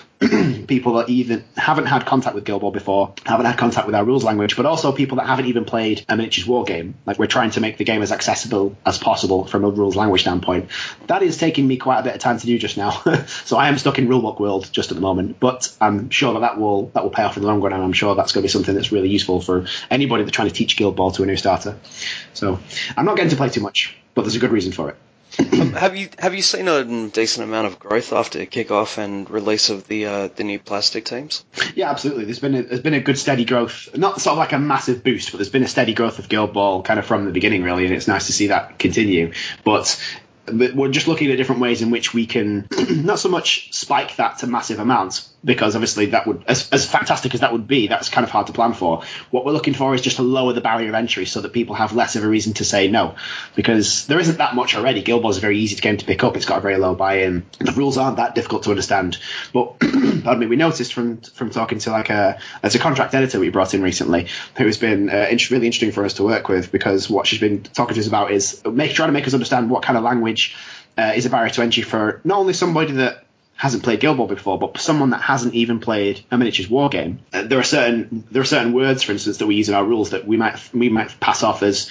people that even haven't had contact with Guild Ball before, haven't had contact with our rules language, but also people that haven't even played a miniatures war game. Like, we're trying to make the game as accessible as possible from a rules language standpoint. That is taking me quite a bit of time to do just now. So I am stuck in rulebook world just at the moment, but I'm sure that that will that will pay off in the long run, and I'm sure that's going to be something that's really useful for anybody that's trying to teach Guild Ball to a new starter. So I'm not getting to play too much, but there's a good reason for it. um, have you have you seen a decent amount of growth after kickoff and release of the uh, the new plastic teams? Yeah, absolutely. There's been a, there's been a good steady growth, not sort of like a massive boost, but there's been a steady growth of Guild Ball kind of from the beginning, really, and it's nice to see that continue. But But we're just looking at different ways in which we can not so much spike that to massive amounts, because obviously that would, as, as fantastic as that would be, that's kind of hard to plan for. What we're looking for is just to lower the barrier of entry so that people have less of a reason to say no, because there isn't that much already. Guild Ball is a very easy game to pick up. It's got a very low buy-in. The rules aren't that difficult to understand. But pardon me, we noticed from from talking to like a as a contract editor we brought in recently, who has been uh, really interesting for us to work with, because what she's been talking to us about is make, trying to make us understand what kind of language Uh, is a barrier to entry for not only somebody that hasn't played Guild Ball before, but someone that hasn't even played a miniatures war game. Uh, there are certain there are certain words, for instance, that we use in our rules that we might we might pass off as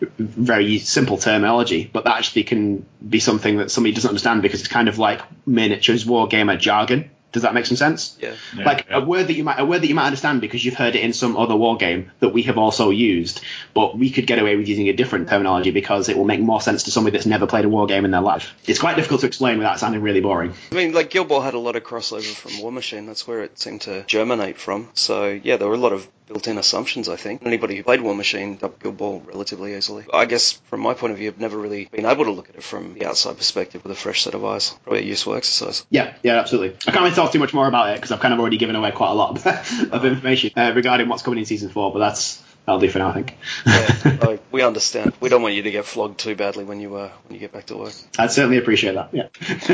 very simple terminology, but that actually can be something that somebody doesn't understand because it's kind of like miniatures war gamer jargon. Does that make some sense? Yeah. Yeah, like yeah. a word that you might a word that you might understand because you've heard it in some other war game that we have also used, but we could get away with using a different terminology because it will make more sense to somebody that's never played a war game in their life. It's quite difficult to explain without sounding really boring. I mean, like, Guild Ball had a lot of crossover from War Machine. That's where it seemed to germinate from. So, yeah, there were a lot of built-in assumptions, I think. Anybody who played War Machine got Guild Ball relatively easily. I guess, from my point of view, I've never really been able to look at it from the outside perspective with a fresh set of eyes. Probably a useful exercise. Yeah, yeah, absolutely. I can't really talk too much more about it because I've kind of already given away quite a lot of information uh, regarding what's coming in season four, but that's that'll do for now, I think. Yeah, like, we understand. We don't want you to get flogged too badly when you uh, when you get back to work. I'd certainly appreciate that, yeah.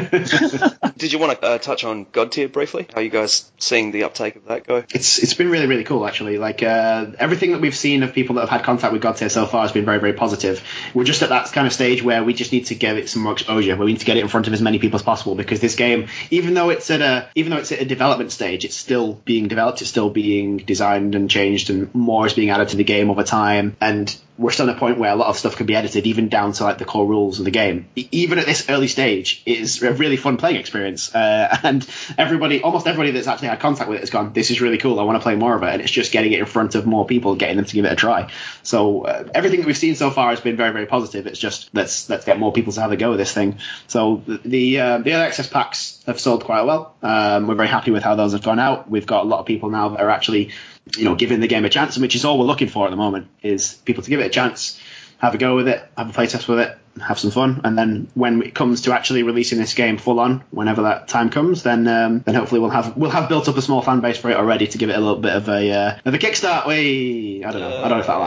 Did you want to uh, touch on God Tier briefly? How are you guys seeing the uptake of that go? It's It's been really, really cool, actually. Like, uh, everything that we've seen of people that have had contact with God Tier so far has been very, very positive. We're just at that kind of stage where we just need to give it some more exposure, where we need to get it in front of as many people as possible, because this game, even though it's at a even though it's at a development stage, it's still being developed, it's still being designed and changed, and more is being added to the game over time. And we're still at a point where a lot of stuff can be edited, even down to like the core rules of the game. E- Even at this early stage, it is a really fun playing experience. Uh, and everybody, almost everybody that's actually had contact with it has gone, this is really cool, I want to play more of it. And it's just getting it in front of more people, getting them to give it a try. So uh, everything that we've seen so far has been very, very positive. It's just, let's let's get more people to have a go with this thing. So the the, uh, the early access packs have sold quite well. Um, we're very happy with how those have gone out. We've got a lot of people now that are actually, you know, giving the game a chance, which is all we're looking for at the moment, is people to give it a chance, have a go with it, have a playtest with it, have some fun, and then when it comes to actually releasing this game full on, whenever that time comes, then um, then hopefully we'll have we'll have built up a small fan base for it already to give it a little bit of a uh, of a kickstart. Way I don't know, I don't know if that'll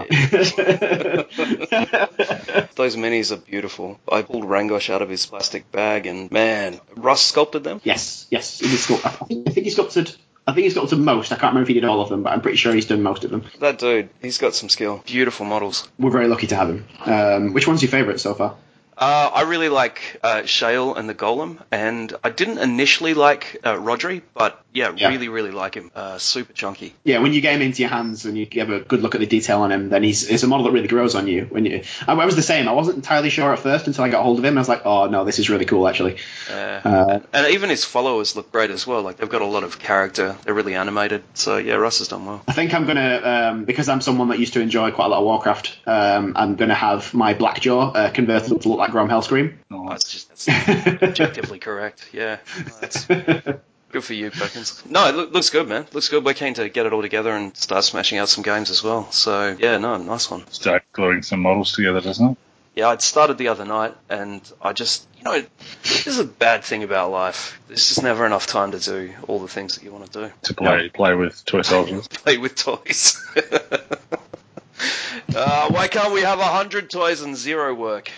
actually happen. Those minis are beautiful. I pulled Rangosh out of his plastic bag, and man, Russ sculpted them. yes, yes, he did sculpt. I think I think he sculpted. I think he's sculpted most. I can't remember if he did all of them, but I'm pretty sure he's done most of them. That dude, he's got some skill. Beautiful models. We're very lucky to have him. Um, which one's your favourite so far? Uh, I really like uh, Shale and the Golem, and I didn't initially like uh, Rodri, but yeah, Yeah. really, really like him. Uh, super chunky. Yeah, when you get him into your hands and you have a good look at the detail on him, then he's it's a model that really grows on you. When you, I, I was the same. I wasn't entirely sure at first until I got hold of him. I was like, oh no, this is really cool actually. Uh, Uh, and even his followers look great as well. Like, they've got a lot of character. They're really animated. So yeah, Russ has done well. I think I'm gonna um, because I'm someone that used to enjoy quite a lot of Warcraft. Um, I'm gonna have my Blackjaw uh, converted to look like like Grom Hellscream. Oh, that's just that's objectively correct. Yeah, that's good for you, Perkins. No, it look, looks good, man. Looks good. We're keen to get it all together and start smashing out some games as well. So yeah, no, nice one. Start gluing some models together, doesn't it? Yeah, I'd started the other night, and I just, you know, this is a bad thing about life. There's just never enough time to do all the things that you want to do. To play, yeah. play with toy soldiers. Play with toys. uh, why can't we have a hundred toys and zero work?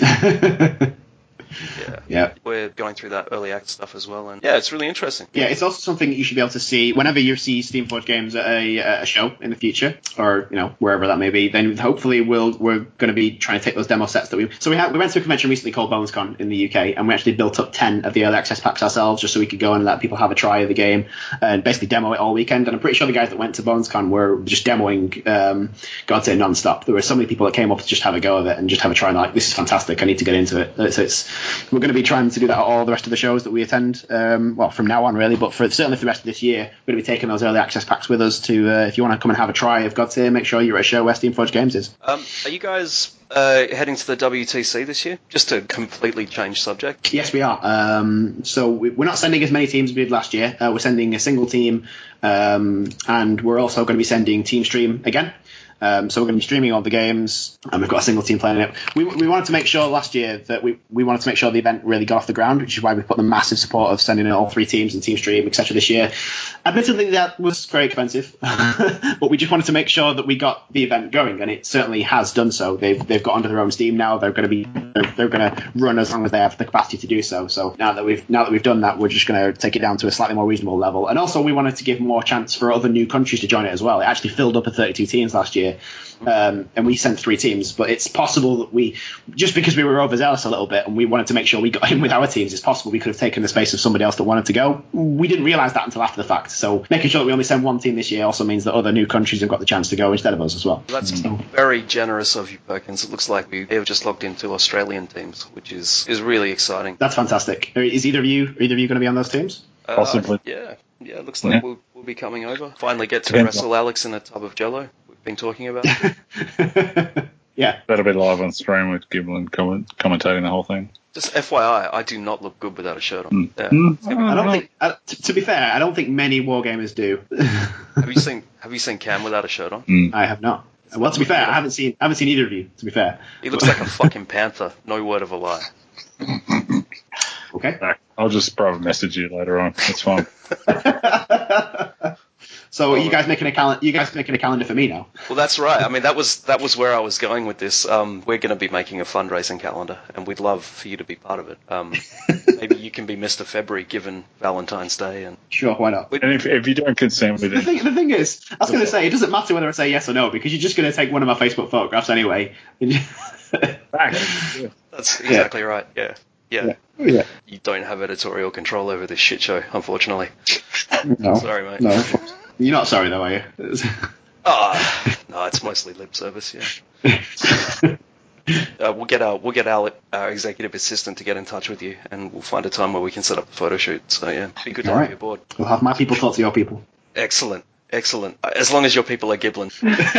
Yeah. yeah, we're going through that early access stuff as well, and yeah, it's really interesting. Yeah, it's also something you should be able to see whenever you see Steamforged games at a, a show in the future, or you know wherever that may be. Then hopefully we'll we're going to be trying to take those demo sets that we. So we had we went to a convention recently called BonesCon in the U K, and we actually built up ten of the early access packs ourselves, just so we could go and let people have a try of the game and basically demo it all weekend. And I'm pretty sure the guys that went to BonesCon were just demoing um, God Save non-stop. There were so many people that came up to just have a go of it and just have a try, and like, this is fantastic. I need to get into it. So it's we're going to be trying to do that at all the rest of the shows that we attend, um, well, from now on, really, but for certainly for the rest of this year, we're going to be taking those early access packs with us to, uh, if you want to come and have a try of God Save, make sure you're at a show where Steamforged Games is. Um, are you guys uh, heading to the W T C this year? Just to completely change subject. Yes, we are. Um, so we, we're not sending as many teams as we did last year. Uh, we're sending a single team, um, and we're also going to be sending Team Stream again. Um, so we're going to be streaming all the games, and we've got a single team playing it. We, we wanted to make sure last year that we, we wanted to make sure the event really got off the ground, which is why we put the massive support of sending in all three teams and Team Stream, et cetera this year. Admittedly, that was very expensive, but we just wanted to make sure that we got the event going, and it certainly has done so. They've they've got under their own steam now. They're going to be they're, they're going to run as long as they have the capacity to do so. So now that we've now that we've done that, we're just going to take it down to a slightly more reasonable level. And also, we wanted to give more chance for other new countries to join it as well. It actually filled up at thirty-two teams last year. Um, and we sent three teams, but it's possible that we, just because we were overzealous a little bit and we wanted to make sure we got in with our teams, it's possible we could have taken the space of somebody else that wanted to go. We didn't realise that until after the fact. So making sure that we only send one team this year also means that other new countries have got the chance to go instead of us as well. That's mm-hmm. very generous of you, Perkins. It looks like we have just logged into Australian teams, which is, is really exciting. That's fantastic. Is either of you, are either of you going to be on those teams? Uh, Possibly. Yeah, yeah. It looks like yeah. we'll, we'll be coming over. Finally get to Depends wrestle on. Alex in a tub of Jello. Been talking about. Yeah, that'll be live on stream with Giblin comment, commentating the whole thing. Just F Y I, I do not look good without a shirt on. Mm. Yeah. Mm. I don't think. Uh, t- to be fair, I don't think many wargamers do. Have you seen Have you seen Cam without a shirt on? Mm. I have not. Well, to be fair, I haven't seen. I haven't seen either of you. To be fair, he looks like a fucking panther. No word of a lie. Okay. I'll just private message you later on. It's fine. So are you guys making a cal- you guys making a calendar for me now? Well, that's right. I mean, that was that was where I was going with this. Um, we're going to be making a fundraising calendar, and we'd love for you to be part of it. Um, maybe you can be Mister February, given Valentine's Day. And sure, why not? And if, if you don't consent with the it, thing, the thing is, I was going to say it doesn't matter whether I say yes or no because you're just going to take one of my Facebook photographs anyway. That's exactly yeah. right. Yeah. Yeah. yeah, yeah. You don't have editorial control over this shit show, unfortunately. No, sorry, mate. No. You're not sorry, though, are you? Ah, oh, no, it's mostly lip service, yeah. uh, we'll get our we'll get our, our executive assistant to get in touch with you, and we'll find a time where we can set up a photo shoot. So yeah, be good to All have right. you aboard. We'll have my people talk to your people. Excellent, excellent. As long as your people are Giblin.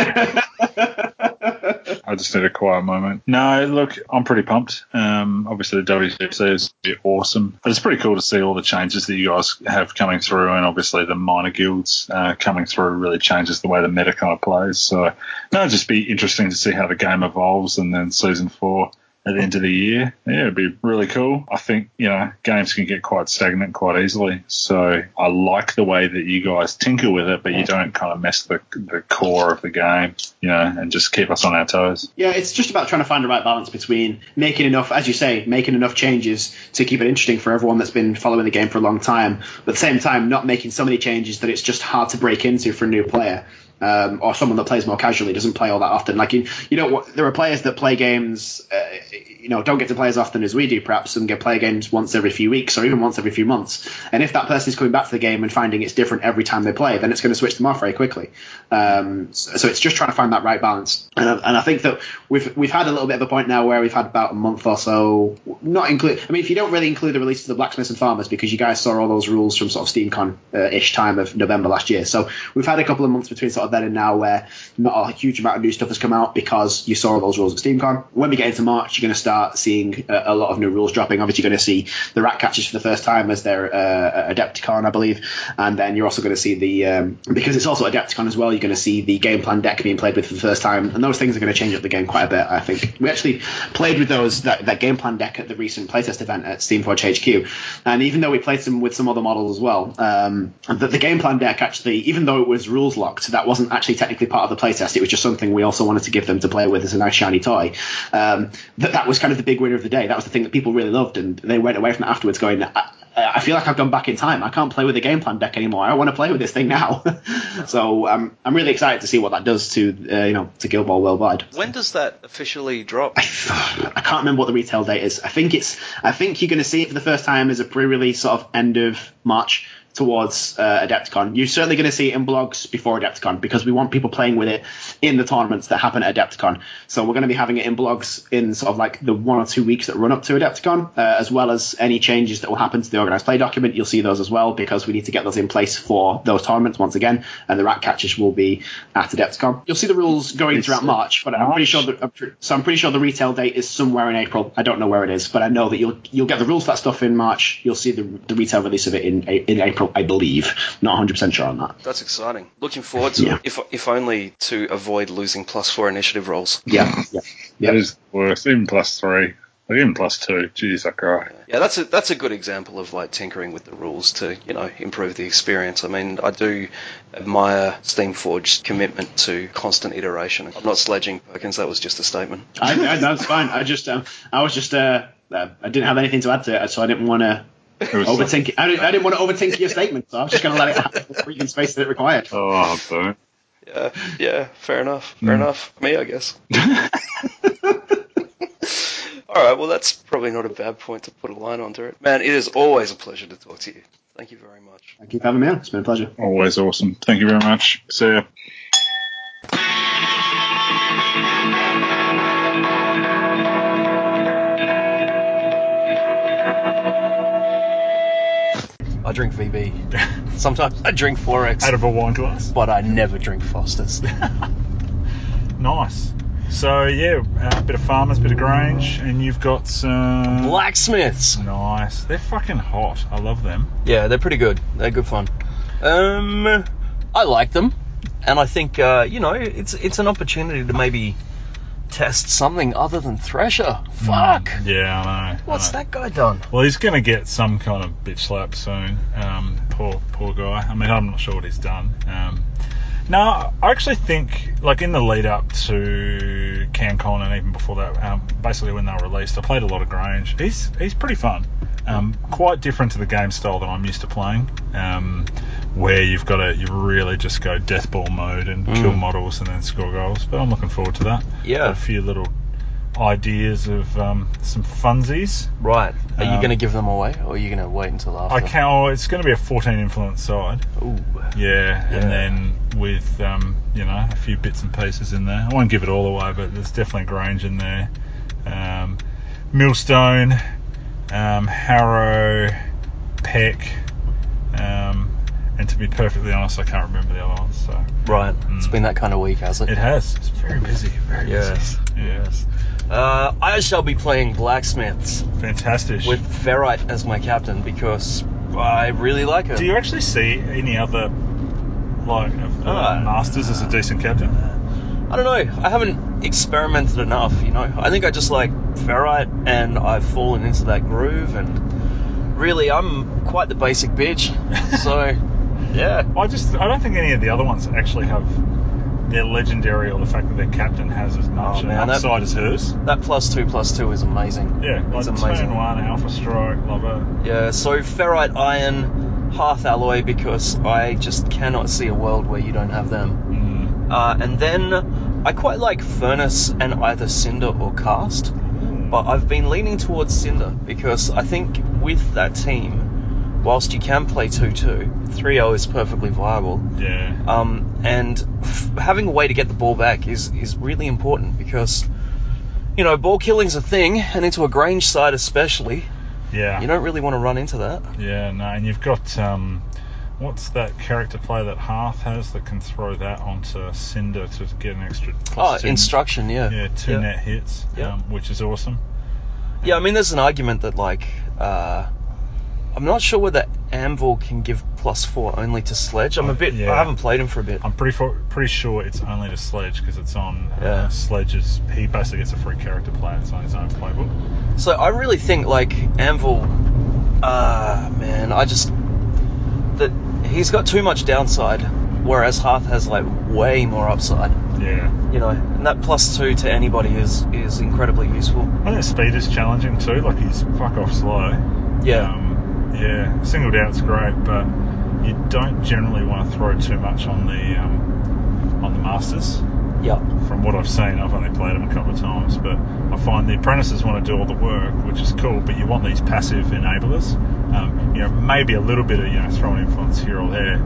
I just need a quiet moment. No, look, I'm pretty pumped. Um, obviously, the W T C is awesome. But it's pretty cool to see all the changes that you guys have coming through, and obviously the minor guilds uh, coming through really changes the way the meta kind of plays. So, no, it'll just be interesting to see how the game evolves, and then season four at the end of the year. Yeah, it'd be really cool. I think, you know, games can get quite stagnant quite easily. So I like the way that you guys tinker with it, but you don't kind of mess the, the core of the game, you know, and just keep us on our toes. Yeah, it's just about trying to find the right balance between making enough, as you say, making enough changes to keep it interesting for everyone that's been following the game for a long time, but at the same time not making so many changes that it's just hard to break into for a new player. Um, or someone that plays more casually, doesn't play all that often. Like, you, you know, there are players that play games, uh, you know, don't get to play as often as we do, perhaps, and get play games once every few weeks or even once every few months. And if that person is coming back to the game and finding it's different every time they play, then it's going to switch them off very quickly. Um, so, so it's just trying to find that right balance. And I, and I think that we've we've had a little bit of a point now where we've had about a month or so, not include. I mean, if you don't really include the release of the Blacksmiths and Farmers, because you guys saw all those rules from sort of SteamCon-ish time of November last year. So we've had a couple of months between sort of then and now where not a huge amount of new stuff has come out because you saw all those rules at SteamCon. When we get into March, you're going to start start seeing a, a lot of new rules dropping. Obviously, you're going to see the rat catchers for the first time as their uh, Adepticon, I believe, and then you're also going to see the um, because it's also Adepticon as well. You're going to see the game plan deck being played with for the first time, and those things are going to change up the game quite a bit. I think we actually played with those that, that game plan deck at the recent playtest event at Steamforge H Q, and even though we played some with some other models as well, um, the, the game plan deck actually, even though it was rules locked, that wasn't actually technically part of the playtest. It was just something we also wanted to give them to play with as a nice shiny toy. Um, that that was kind of the big winner of the day. That was the thing that people really loved, and they went away from it afterwards going, I, I feel like I've gone back in time. I can't play with the game plan deck anymore. I want to play with this thing now. So um, I'm really excited to see what that does to uh, you know to Guild Ball worldwide. When does that officially drop? I, I can't remember what the retail date is. I think it's. I think you're going to see it for the first time as a pre-release sort of end of March towards uh, Adepticon. You're certainly going to see it in blogs before Adepticon because we want people playing with it in the tournaments that happen at Adepticon. So we're going to be having it in blogs in sort of like the one or two weeks that run up to Adepticon, uh, as well as any changes that will happen to the organised play document. You'll see those as well because we need to get those in place for those tournaments once again, and the rat catchers will be at Adepticon. You'll see the rules going throughout March, but I'm pretty sure that so I'm pretty sure the retail date is somewhere in April. I don't know where it is, but I know that you'll you'll get the rules for that stuff in March. You'll see the the retail release of it in in April, I believe. Not one hundred percent sure on that. That's exciting. Looking forward to yeah. it, if if only to avoid losing plus four initiative rolls. Yeah, yeah, yeah. That is worse. Even plus three. Like even plus two. Jeez, I cry. Yeah, that's a that's a good example of like tinkering with the rules to, you know, improve the experience. I mean, I do admire Steamforge's commitment to constant iteration. I'm not sledging, Perkins. That was just a statement. I, I that's fine. I just um, I was just uh, uh, I didn't have anything to add to it, so I didn't want to. Overthink. I didn't, I didn't want to overthink your statement, so I was just going to let it happen before you can space that it required. Oh, boom. Yeah, yeah, fair enough. Fair mm. enough. Me, I guess. All right, well, that's probably not a bad point to put a line onto it. Man, it is always a pleasure to talk to you. Thank you very much. Thank you for having me on. It's been a pleasure. Always awesome. Thank you very much. See ya. I drink V B. Sometimes I drink four X. Out of a wine glass. But I never drink Foster's. Nice. So, yeah, a bit of farmers, bit of Grange, and you've got some... Blacksmiths. Nice. They're fucking hot. I love them. Yeah, they're pretty good. They're good fun. Um, I like them. And I think, uh, you know, it's it's an opportunity to maybe test something other than Thresher. Fuck. Mm, yeah, I know. What's I know. that guy done? Well, he's going to get some kind of bitch slap soon. Um, poor, poor guy. I mean, I'm not sure what he's done. Um, no, I actually think, like, in the lead up to CanCon and even before that, um, basically when they were released, I played a lot of Grange. He's he's pretty fun. Um, quite different to the game style that I'm used to playing, um, where you've got to, you really just go death ball mode and mm. kill models and then score goals. But I'm looking forward to that. Yeah. Got a few little ideas of um, some funsies. Right. Are um, you going to give them away, or are you going to wait until after? I can. Oh, it's going to be a fourteen influence side. Ooh. Yeah, yeah. And then with um, you know, a few bits and pieces in there. I won't give it all away, but there's definitely Grange in there. Um, Millstone, um, Harrow, Peck, um, and to be perfectly honest, I can't remember the other ones. So. Right. Mm. It's been that kind of week, has it? It has. It's very busy. Very yes. busy. Yeah. Yes. Uh, I shall be playing Blacksmiths. Fantastic. With Ferrite as my captain because I really like her. Do you actually see any other like of the uh, Masters as a decent captain? I don't know. I haven't experimented enough, you know. I think I just like Ferrite and I've fallen into that groove, and really I'm quite the basic bitch. So, yeah. I just I don't think any of the other ones actually have their legendary or the fact that their captain has as much oh, man, upside that, as hers. That plus two plus two is amazing. Yeah, it's like amazing. Turn one, Alpha Strike, love it. Yeah, so Ferrite Iron, Hearth Alloy, because I just cannot see a world where you don't have them. Mm. Uh, and then I quite like Furnace and either Cinder or Cast, mm. but I've been leaning towards Cinder because I think with that team, whilst you can play two two, three oh is perfectly viable. Yeah. Um, and f- having a way to get the ball back is, is really important because, you know, ball killing's a thing, and into a Grange side especially. Yeah. You don't really want to run into that. Yeah, no, and you've got, um, what's that character play that Hearth has that can throw that onto Cinder to get an extra plus Oh, two, Instruction, yeah. Yeah, two yeah. net hits, yeah. um, which is awesome. Yeah, I mean, there's an argument that, like, uh, I'm not sure whether Anvil can give plus four only to Sledge. I'm a bit, Yeah. I haven't played him for a bit. I'm pretty for, pretty sure it's only to Sledge because it's on uh, Yeah. Sledge's. He basically gets a free character play. It's on his own playbook. So I really think, like, Anvil, uh, man, I just, that he's got too much downside, whereas Hearth has, like, way more upside. Yeah. You know, and that plus two to anybody is, is incredibly useful. I think speed is challenging too. Like he's fuck off slow. Yeah. Um, yeah. Singled out's great, but you don't generally want to throw too much on the um, on the Masters. Yeah. From what I've seen, I've only played them a couple of times, but I find the apprentices want to do all the work, which is cool. But you want these passive enablers. Um, you know, maybe a little bit of you know throwing influence here or there,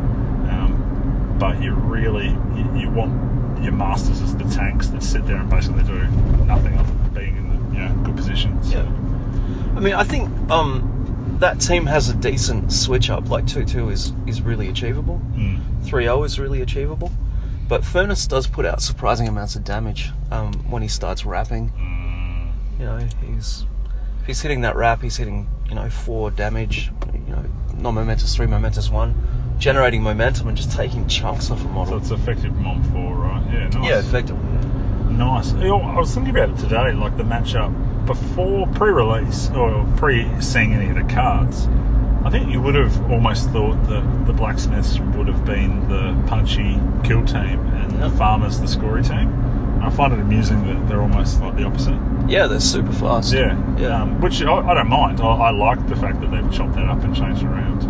um, but you really you, you want your Masters as the tanks that sit there and basically do nothing other than being in the you know good position. So. Yeah. I mean, I think um, that team has a decent switch up. Like two two is is really achievable. three oh is really achievable. But Furnace does put out surprising amounts of damage um, when he starts rapping. Mm. You know, he's if he's hitting that rap, he's hitting you know four damage. You know, non-momentous three, momentous one, generating momentum and just taking chunks off a model. So it's effective Mom four, right? Yeah, nice. Yeah, effectively. Nice. You know, I was thinking about it today, like the matchup before pre-release or pre-seeing any of the cards. I think you would have almost thought that the Blacksmiths would have been the punchy kill team and Yep. the Farmers the scory team. And I find it amusing that they're almost like the opposite. Yeah, they're super fast. Yeah, Yeah. Um, which I, I don't mind. I, I like the fact that they've chopped that up and changed it around.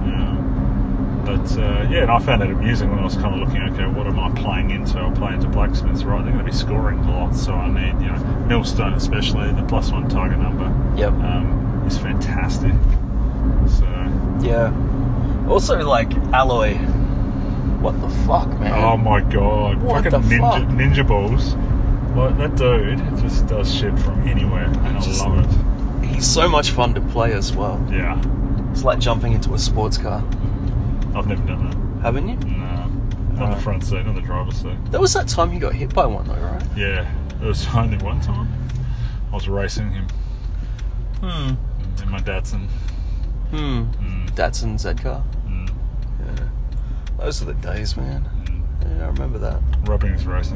Um, but uh, yeah, and I found that amusing when I was kind of looking. Okay, what am I playing into? I'll play into Blacksmiths, right? They're going to be scoring a lot, so I need you know Millstone especially the plus one target number. Yep. Um, is fantastic. So. Yeah. Also, like, Alloy. What the fuck, man? Oh my god. What Fucking the ninja, fuck? ninja balls. Like, that dude just does shit from anywhere, and I Just- love it. He's so much fun to play as well. Yeah. It's like jumping into a sports car. I've never done Haven't you? that. No. On Alright. the front seat, on the driver's seat. There was that time you got hit by one, though, right? Yeah. There was only one time. I was racing him Hmm. in my Datsun. Hmm. Mm. Datsun Z car. Mm. Yeah. Those are the days, man. Mm. Yeah, I remember that. Rubbing's racing.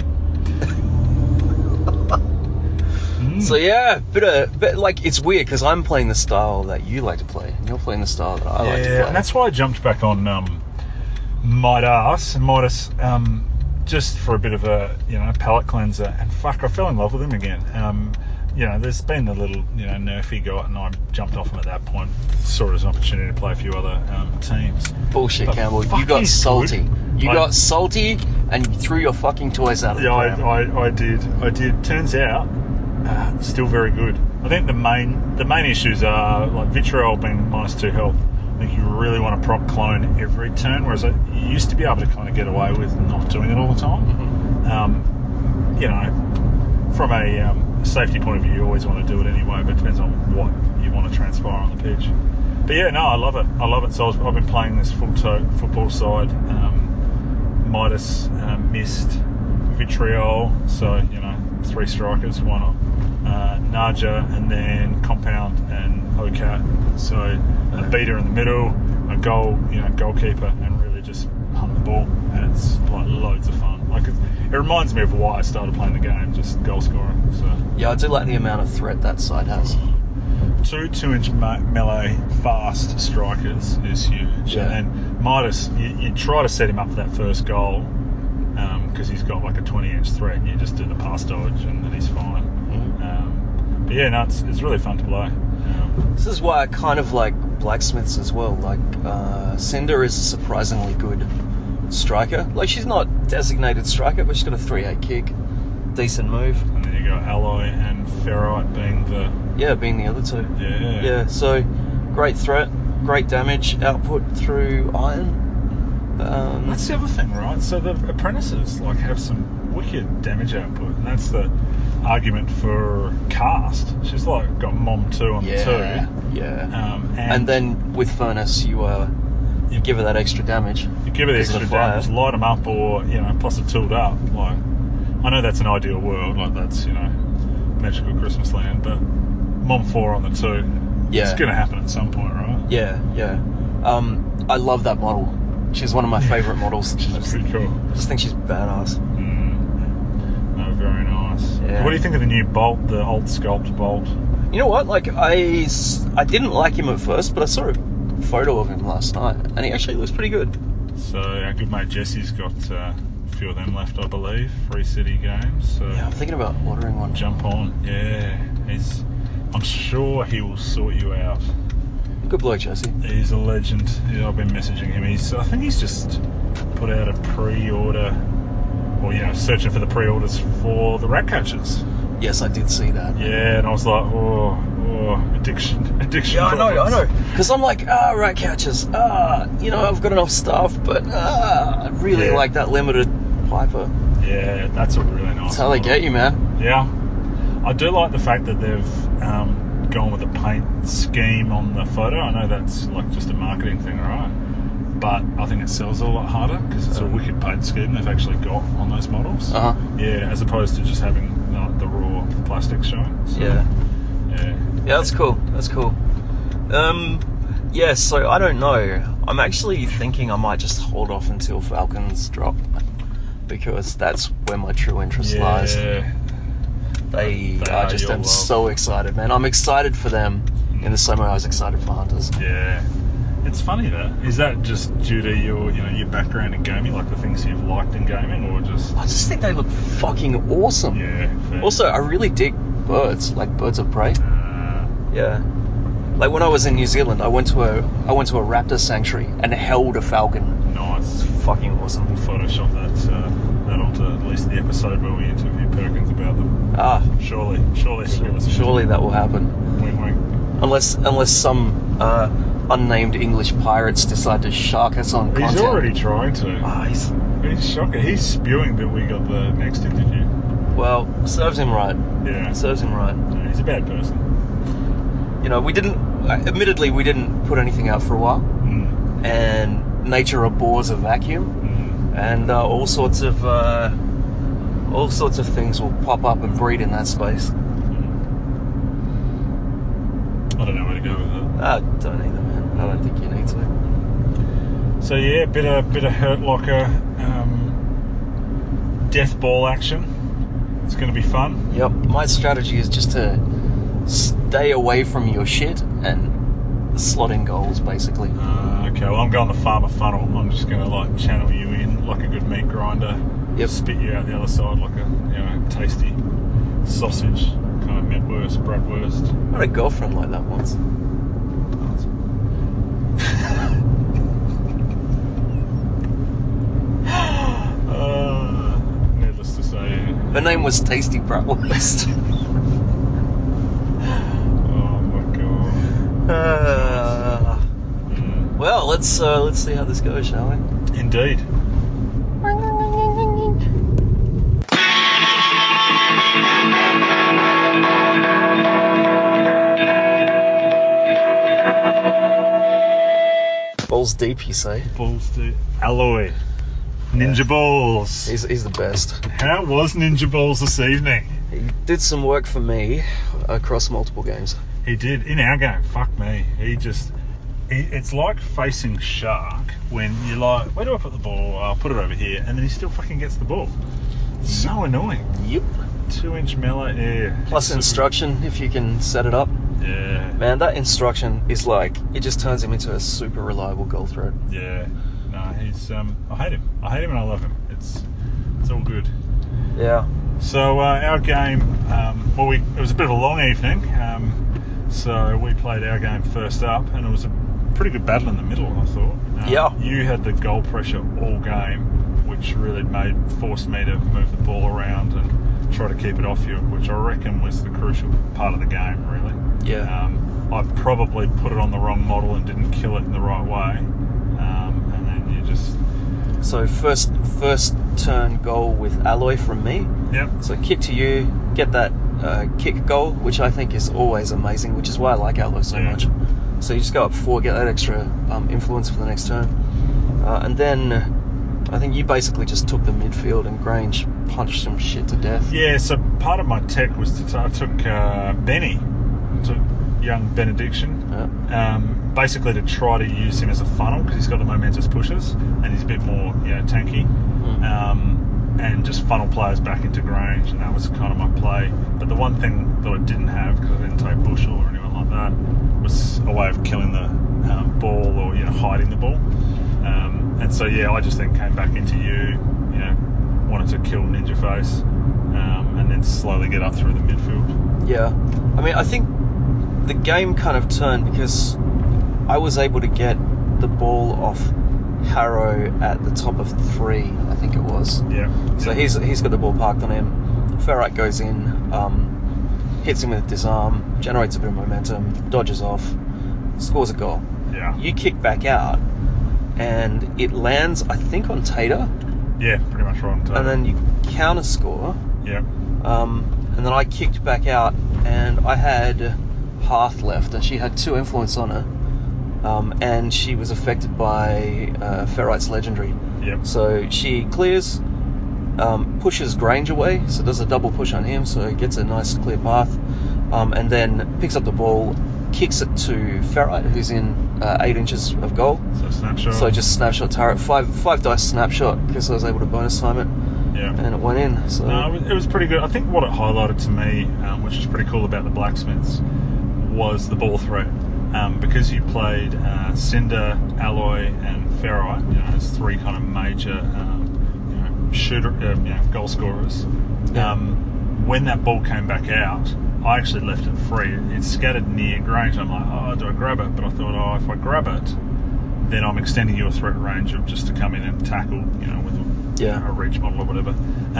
Mm. So yeah, bit of, bit like it's weird because I'm playing the style that you like to play, and you're playing the style that I yeah, like to play. and that's why I jumped back on um, Midas and Midas um, just for a bit of a you know palate cleanser. And fuck, I fell in love with him again. Um, you know, there's been the little you know nerf he got, and I jumped off him at that point. Saw it as an opportunity to play a few other um, teams. Bullshit, But Campbell. fuck, You got he's salty. good. You I- got salty, and you threw your fucking toys out of Yeah, the I, pram. I, I did. I did. Turns out, uh, still very good. I think the main the main issues are like Vitriol being minus two health. I think you really want to proc clone every turn, whereas I, you used to be able to kind of get away with not doing it all the time. Mhm. Um, you know, from a um, safety point of view, you always want to do it anyway, but it depends on what you want to transpire on the pitch. But yeah, no, I love it. I love it. So I was, I've been playing this full toe football side. Um, Midas, um, Mist, Vitriol, so you know three strikers, why not? Uh, Naja, and then Compound and O C A T. So a beater in the middle, a goal, you know, goalkeeper, and really just hunt the ball. And it's like loads of fun. Like it, it reminds me of why I started playing the game, just goal scoring. So Yeah, I do like the amount of threat that side has. two two-inch me- melee fast strikers is huge. Yeah. And then Midas, you, you try to set him up for that first goal because um, he's got like a twenty-inch threat, and you just do the pass dodge, and then he's fine. Mm. Um, but yeah, no, it's, it's really fun to play. Um, This is why I kind of like Blacksmiths as well. Like, uh, Cinder is a surprisingly good striker. Like, she's not designated striker, but she's got a three eight kick. Decent move. and then you go Alloy and Ferrite being the Yeah, being the other two. yeah Yeah, so great threat, great damage output through iron. Um, That's the other thing, right? So the apprentices like have some wicked damage output, and that's the argument for Cast. She's like got Mom two on yeah, the two, yeah. um, and, And then with Furnace, you uh, you give her that extra damage. you give her the because of extra the fire. damage, light them up, or you know, plus a tooled up. Like I know that's an ideal world, like that's you know, magical Christmas land, but Mom four on the two. Yeah. It's going to happen at some point, right? Yeah, yeah. Um, I love that model. She's one of my favourite models. She's I just, pretty cool. I just think she's badass. Mm. No, very nice. Yeah. What do you think of the new Bolt, the old sculpt Bolt? You know what? Like, I, I didn't like him at first, but I saw a photo of him last night, and he actually looks pretty good. So our good mate Jesse's got uh, a few of them left, I believe. Free City games. So Yeah, I'm thinking about ordering one. jump on. Yeah, he's. I'm sure he will sort you out. Good bloke, Jesse. He's a legend. Yeah, I've been messaging him. He's. I think he's just put out a pre-order, or you know, searching for the pre-orders for the Ratcatchers. Yes, I did see that. Yeah, and I was like, oh, oh addiction, addiction. Yeah, I know, I problems. know. Because I'm like, ah, Ratcatchers. Ah, you know, I've got enough stuff, but ah, I really Yeah. like that limited Piper. Yeah, that's a really nice. That's how they model. get you, man. Yeah, I do like the fact that they've um, gone with a paint scheme on the photo. I know that's like just a marketing thing, right? But I think it sells a lot harder because it's a wicked paint scheme they've actually got on those models. Uh huh. Yeah, as opposed to just having uh, the raw plastic showing. So, Yeah. Yeah. Yeah, that's cool. That's cool. Um, yeah, so I don't know. I'm actually thinking I might just hold off until Falcons drop, because that's where my true interest lies. Yeah. They, They I are just your am love. so excited, man. I'm excited for them in the same way I was excited for Hunters. Yeah. It's funny that. Is that just due to your, you know, your background in gaming, like the things you've liked in gaming, or just? I just think they look fucking awesome. Yeah. Fair. Also, I really dig birds, like birds of prey. Uh, Yeah. Like when I was in New Zealand, I went to a I went to a raptor sanctuary and held a falcon. nice. Fucking awesome. We'll Photoshop that uh, that onto at least the episode where we interview Perkins about them. Ah, Surely, surely he'll give us a surely that will happen. wink, wink. Unless unless some uh, unnamed English pirates decide to shark us on He's content. already trying to. Ah, he's, He's shocking. He's spewing that we got the next interview. well, serves him right. Yeah. Serves him right. Yeah, he's a bad person. You know, we didn't. Admittedly, we didn't put anything out for a while, Mm. and nature abhors a vacuum, Mm. and uh, all sorts of uh, all sorts of things will pop up and breed in that space. I don't know where to go with that. I don't either, man. I don't think you need to. So yeah, bit of bit of Hurt Locker, um, death ball action. It's going to be fun. Yep. My strategy is just to stay away from your shit and slot in goals, basically. Uh, okay, well I'm going the farmer funnel. I'm just going to like channel you in like a good meat grinder. Yep. Spit you out the other side like a you know tasty sausage kind of Metwurst, bratwurst. I had a girlfriend like that once. uh, needless to say. Her name was Tasty Bratwurst. Oh my god. uh, Mm. well, let's uh, let's see how this goes, shall we? Indeed. Balls deep, you say? Balls to Alloy. Ninja Yeah. Balls. He's, he's the best. How was Ninja Balls this evening? He did some work for me across multiple games. He did. In our game, fuck me. He just... He, it's like facing Shark when you're like, where do I put the ball? I'll put it over here. And then he still fucking gets the ball. So annoying. Yep. Two inch mellow, yeah. Plus Super- instruction, if you can set it up. Yeah. Man, that instruction is like, it just turns him into a super reliable goal threat. Yeah. No, he's... um. I hate him. I hate him and I love him. It's it's all good. Yeah. So uh, our game, um, well, we, it was a bit of a long evening, um, so we played our game first up, and it was a pretty good battle in the middle, I thought. Um, Yeah. You had the goal pressure all game, which really made forced me to move the ball around and try to keep it off you, which I reckon was the crucial part of the game, really. Yeah. Um, I probably put it on the wrong model and didn't kill it in the right way, um, and then you just... So first first turn goal with Alloy from me. Yep. So kick to you, get that uh, kick goal, which I think is always amazing, which is why I like Alloy so Yeah. much. So you just go up four, get that extra um, influence for the next turn. Uh, and then I think you basically just took the midfield and Grange punched some shit to death. Yeah, so part of my tech was to t- I took uh, Benny took young Benediction, Yeah. um, basically to try to use him as a funnel because he's got the momentous pushes and he's a bit more, you know, tanky. Mm. Um, and just funnel players back into Grange, and that was kind of my play. But the one thing that I didn't have, because I didn't take Bushel or anyone like that, was a way of killing the um, ball or, you know, hiding the ball. Um, and so, yeah, I just then came back into you, you know, wanted to kill Ninja Face, um, and then slowly get up through the midfield. Yeah. I mean, I think the game kind of turned because I was able to get the ball off Harrow at the top of three, I think it was. Yeah. So yeah. he's he's got the ball parked on him. Ferrite goes in, um, hits him with disarm, generates a bit of momentum, dodges off, scores a goal. Yeah. You kick back out, and it lands, I think, on Tater, Yeah, pretty much right on top. and then you counter score. Yeah. Um, and then I kicked back out, and I had Hearth left, and she had two influence on her. Um, and she was affected by uh, Ferrite's Legendary. Yep. So she clears, um, pushes Grange away, so does a double push on him, so he gets a nice clear path, um, and then picks up the ball, kicks it to Ferrite, who's in uh, eight inches of goal. So snapshot. So just snapshot turret, five five dice snapshot, because I was able to bonus time it, Yeah. and it went in. So No, it was, it was pretty good. I think what it highlighted to me, um, which is pretty cool about the Blacksmiths, was the ball threat. Um, because you played uh, Cinder, Alloy, and Ferrite, you know, as three kind of major, um, you know, shooter, uh, you know, goal scorers. Yeah. Um, when that ball came back out, I actually left it free. It, it scattered near Grange. I'm like, oh, do I grab it? But I thought, oh, if I grab it, then I'm extending your threat range of just to come in and tackle, you know, with a, Yeah. you know, a reach model or whatever.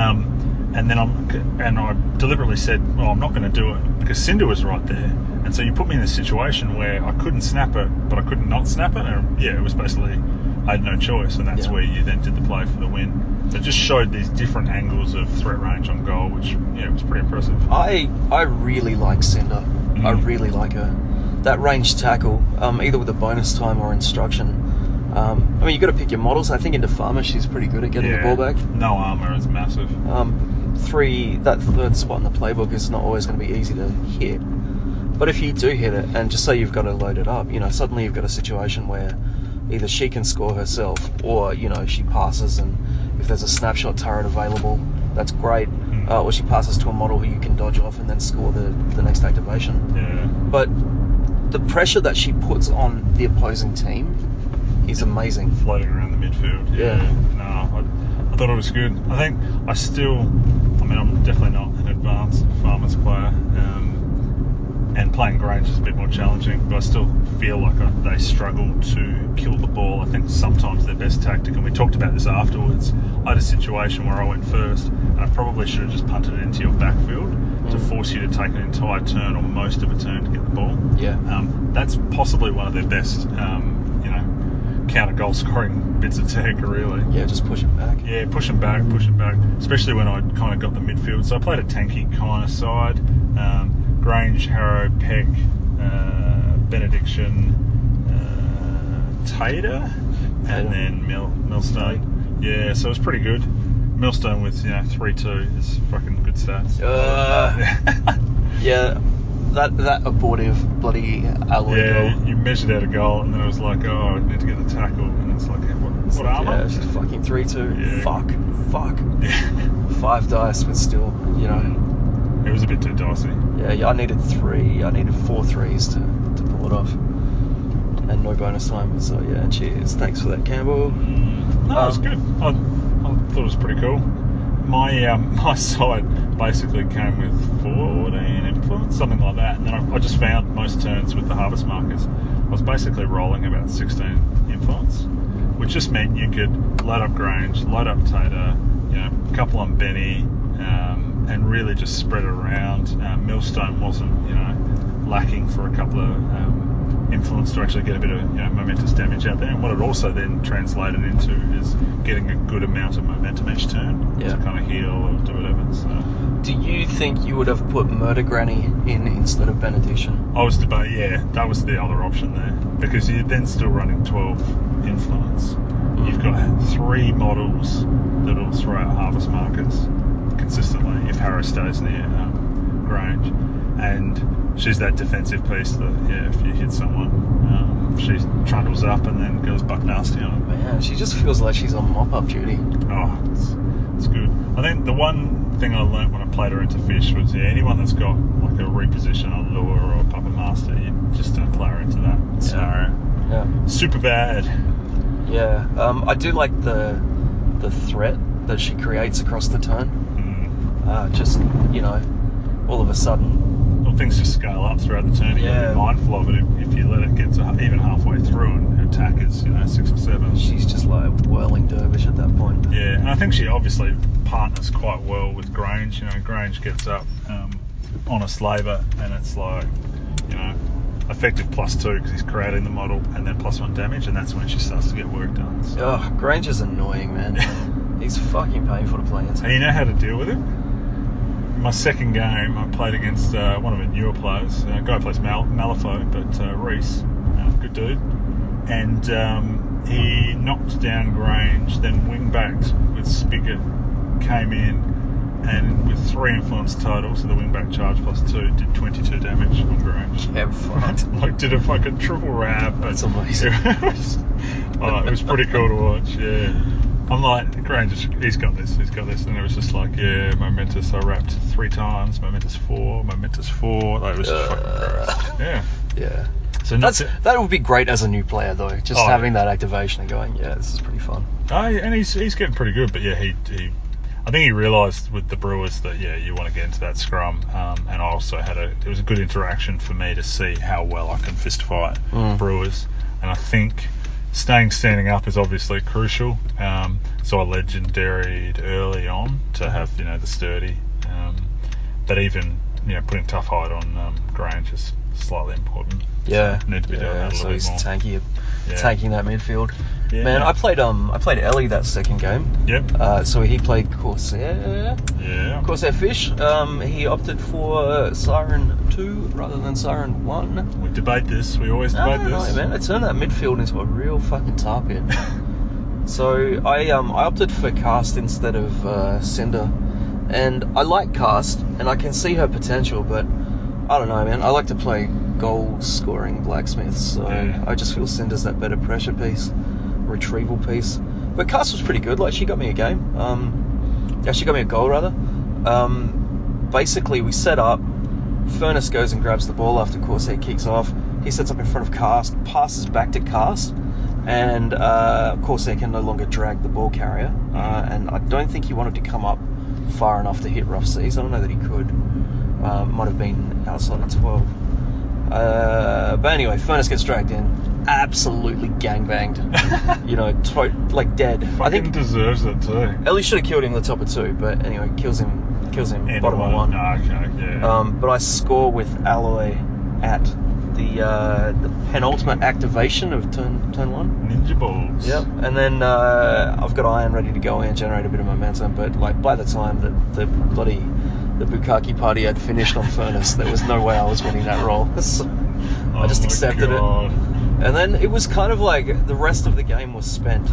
Um, and then I'm, and I deliberately said, well, I'm not going to do it because Cinder was right there. And so you put me in a situation where I couldn't snap it, but I couldn't not snap it. And yeah, it was basically, I had no choice. And that's Yeah. where you then did the play for the win. So it just showed these different angles of threat range on goal, which, yeah, was pretty impressive. I I really like Cinder. Mm. I really like her. That range tackle, um, either with a bonus time or instruction. Um, I mean, you got to pick your models. I think into Farmer, she's pretty good at getting yeah, the ball back. No armor is massive. Um, three, that third spot in the playbook is not always going to be easy to hit. But if you do hit it, and just say you've got to load it up, you know, suddenly you've got a situation where either she can score herself, or, you know, she passes, and if there's a snapshot turret available, that's great. Mm. Uh, or she passes to a model who you can dodge off and then score the, the next activation. Yeah. But the pressure that she puts on the opposing team is amazing. Floating around the midfield. Yeah. Yeah. No, I, I thought it was good. I think I still, I mean, I'm definitely not an advanced Farmers player, um, and playing Grange is a bit more challenging, but I still feel like I, they struggle to kill the ball. I think sometimes their best tactic, and we talked about this afterwards, I had a situation where I went first, and I probably should have just punted it into your backfield mm. to force you to take an entire turn or most of a turn to get the ball. Yeah. Um, that's possibly one of their best, um, you know, counter goal scoring bits of tech, really. Yeah, just push it back. Yeah, push them back, push them back, especially when I kind of got the midfield. So I played a tanky kind of side. Um, Grange, Harrow, Peck, uh, Benediction, uh, Tater, and Tater. then Mill, Millstone. Yeah, so it was pretty good. Millstone with, you know, three two is fucking good stats. Uh, yeah, that that abortive bloody alloy Yeah, goal. you measured out a goal, and then it was like, oh, I need to get the tackle, and it's like, what, It's what like, armour? yeah, it's just fucking three two. Yeah. Fuck, fuck. Yeah. Five dice, but still, you know. It was a bit too dicey. Yeah, yeah, I needed three. I needed four threes to, to pull it off, and no bonus time. So yeah, cheers. Thanks for that, Campbell. No, it was Um, good. I, I thought it was pretty cool. My um, my side basically came with fourteen influence, something like that, and then I, I just found most turns with the harvest markers, I was basically rolling about sixteen influence, which just meant you could load up Grange, load up Tater, you know, a couple on Benny, um, and really just spread it around. Um, Millstone wasn't, you know, lacking for a couple of um, influence to actually get a bit of, you know, momentous damage out there. And what it also then translated into is getting a good amount of momentum each turn Yeah. to kind of heal or do whatever. So Do you think you would have put Murder Granny in instead of Benediction? I was debating, yeah, that was the other option there, because you're then still running twelve influence. Mm. You've got three models that'll throw out harvest markers consistently if Harrow stays near um, Grange, and she's that defensive piece that, yeah, if you hit someone, um, she trundles up and then goes buck nasty on them. Man, she just feels like she's on mop-up duty. Oh, it's, it's good. I think the one thing I learnt when I played her into fish was, yeah, anyone that's got like a reposition on lure or a puppet master, you just don't play her into that Yeah. scenario. Yeah. Super bad. Yeah. Um, I do like the the threat that she creates across the turn. Mm. Uh, just, you know, all of a sudden. Well, things just scale up throughout the turn. You've got to Yeah. be mindful of it. If, if you let it get to even halfway through and her attack is, you know, six or seven. She's just like whirling dervish at that point. Yeah, and I think she obviously partners quite well with Grange. You know, Grange gets up um, on a slaver, and it's like, you know, effective plus two because he's creating the model, and then plus one damage, and that's when she starts to get work done. So. Oh, Grange is annoying, man. He's fucking painful to play into. And you know how to deal with him? In my second game, I played against uh, one of the newer players, a guy who plays Mal- Malifaux, but uh, Reese, uh, good dude, and um, he knocked down Grange, then wingbacked with Spigot, came in, and with three influence total, so the wingback charge plus two, did twenty-two damage on Grange. Yeah, fucked. Like, did a fucking triple wrap. That's amazing. It was, oh, it was pretty cool to watch, yeah. I'm like, Grange, he's got this, he's got this, and it was just like, yeah, Momentous, I wrapped three times, Momentous four, Momentous four, like, it was just fucking gross. Yeah. Yeah. So not That's, to, that would be great as a new player, though. Just Oh, having yeah. that activation and going, yeah, this is pretty fun. oh, and he's he's getting pretty good, but yeah, he, he I think he realised with the Brewers that, yeah, you want to get into that scrum, um, and I also had a, it was a good interaction for me to see how well I can fist fight Mm. Brewers, and I think staying standing up is obviously crucial, um, so I legendaried early on to have, you know, the sturdy, um, but even, you know, putting tough hide on um, Grange is slightly important. Yeah. So need to be yeah, doing that a little so bit he's more. tanky, Yeah. tanking that midfield. Yeah. Man, I played um I played Ellie that second game. Yep. Uh, so he played Corsair. Yeah. Corsair Fish. Um, he opted for Siren two rather than Siren one. We debate this. We always I debate don't this. know, man. I turned that midfield into a real fucking tar pit. So I um I opted for Cast instead of uh, Cinder, and I like Cast and I can see her potential, but I don't know, man. I like to play goal scoring blacksmiths, so Yeah. I just feel Cinder's that better pressure piece, retrieval piece. But Cast was pretty good. Like, she got me a game. Um, yeah, she got me a goal rather. Um, basically, we set up. Furnace goes and grabs the ball after Corsair kicks off. He sets up in front of Cast, passes back to Cast, and uh, Corsair can no longer drag the ball carrier. Uh, and I don't think he wanted to come up far enough to hit rough seas. I don't know that he could. Uh, might have been outside of twelve. Uh, but anyway, Furnace gets dragged in, absolutely gangbanged. you know, to- like dead. Fucking I think deserves it too. Ellie should have killed him in the top of two, but anyway, kills him, kills him End bottom of of one. Oh, okay, yeah. Um, but I score with Alloy at the uh, the penultimate activation of turn turn one. Ninja balls. Yep. And then uh, I've got Iron ready to go in, generate a bit of momentum. But like by the time that the bloody the Bukkake party had finished on Furnace, there was no way I was winning that roll. So Oh I just my accepted God. it. And then it was kind of like the rest of the game was spent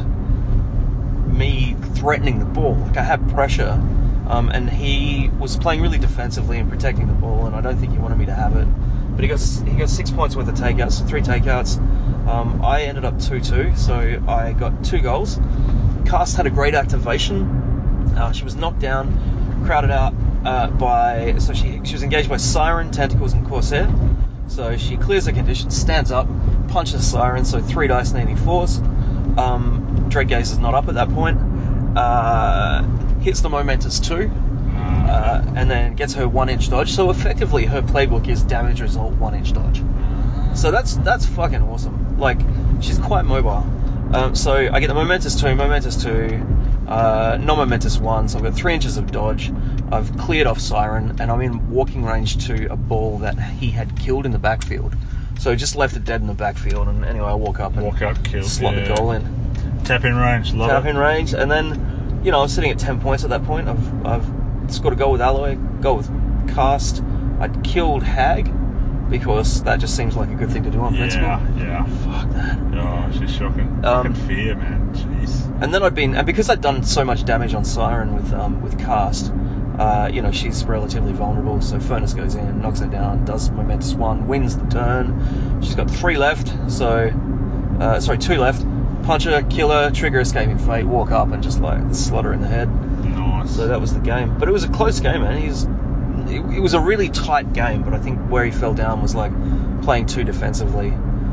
me threatening the ball. Like, I had pressure, um, and he was playing really defensively and protecting the ball, and I don't think he wanted me to have it. But he got he got six points worth of takeouts, so three takeouts. Um, I ended up two two, so I got two goals. Cast had a great activation. Uh, she was knocked down, crowded out uh, by so she she was engaged by Siren, Tentacles, and Corsair. So she clears her conditions, stands up, punches Siren, so three dice needing fours. Um, Dreadgaze is not up at that point. Uh, hits the Momentous two, uh, and then gets her one inch dodge. So effectively, her playbook is damage result one inch dodge. So that's that's fucking awesome. Like, she's quite mobile. Um, so I get the Momentous two, Momentous two, uh, non-Momentous one. So I've got three inches of dodge. I've cleared off Siren, and I'm in walking range to a ball that he had killed in the backfield. So just left it dead in the backfield, and anyway, I walk up and Walk up, kill. slot yeah. the goal in. Tap in range, love Tap it. in range, and then, you know, I was sitting at ten points at that point. I've I've scored a goal with Alloy, goal with Cast. I'd killed Hag because that just seems like a good thing to do on principle. Yeah, yeah. Fuck that. Oh, she's shocking. Um, Fucking fear, man. Jeez. And then I'd been, and because I'd done so much damage on Siren with um, with Cast, Uh, you know, she's relatively vulnerable, so Furness goes in, knocks her down, does momentous one, wins the turn. She's got three left, so uh, sorry, two left. Punch her, kill her, trigger escaping fate, walk up and just like slot her in the head. Nice. So that was the game, but it was a close game, man. He's it, it was a really tight game, but I think where he fell down was like playing too defensively.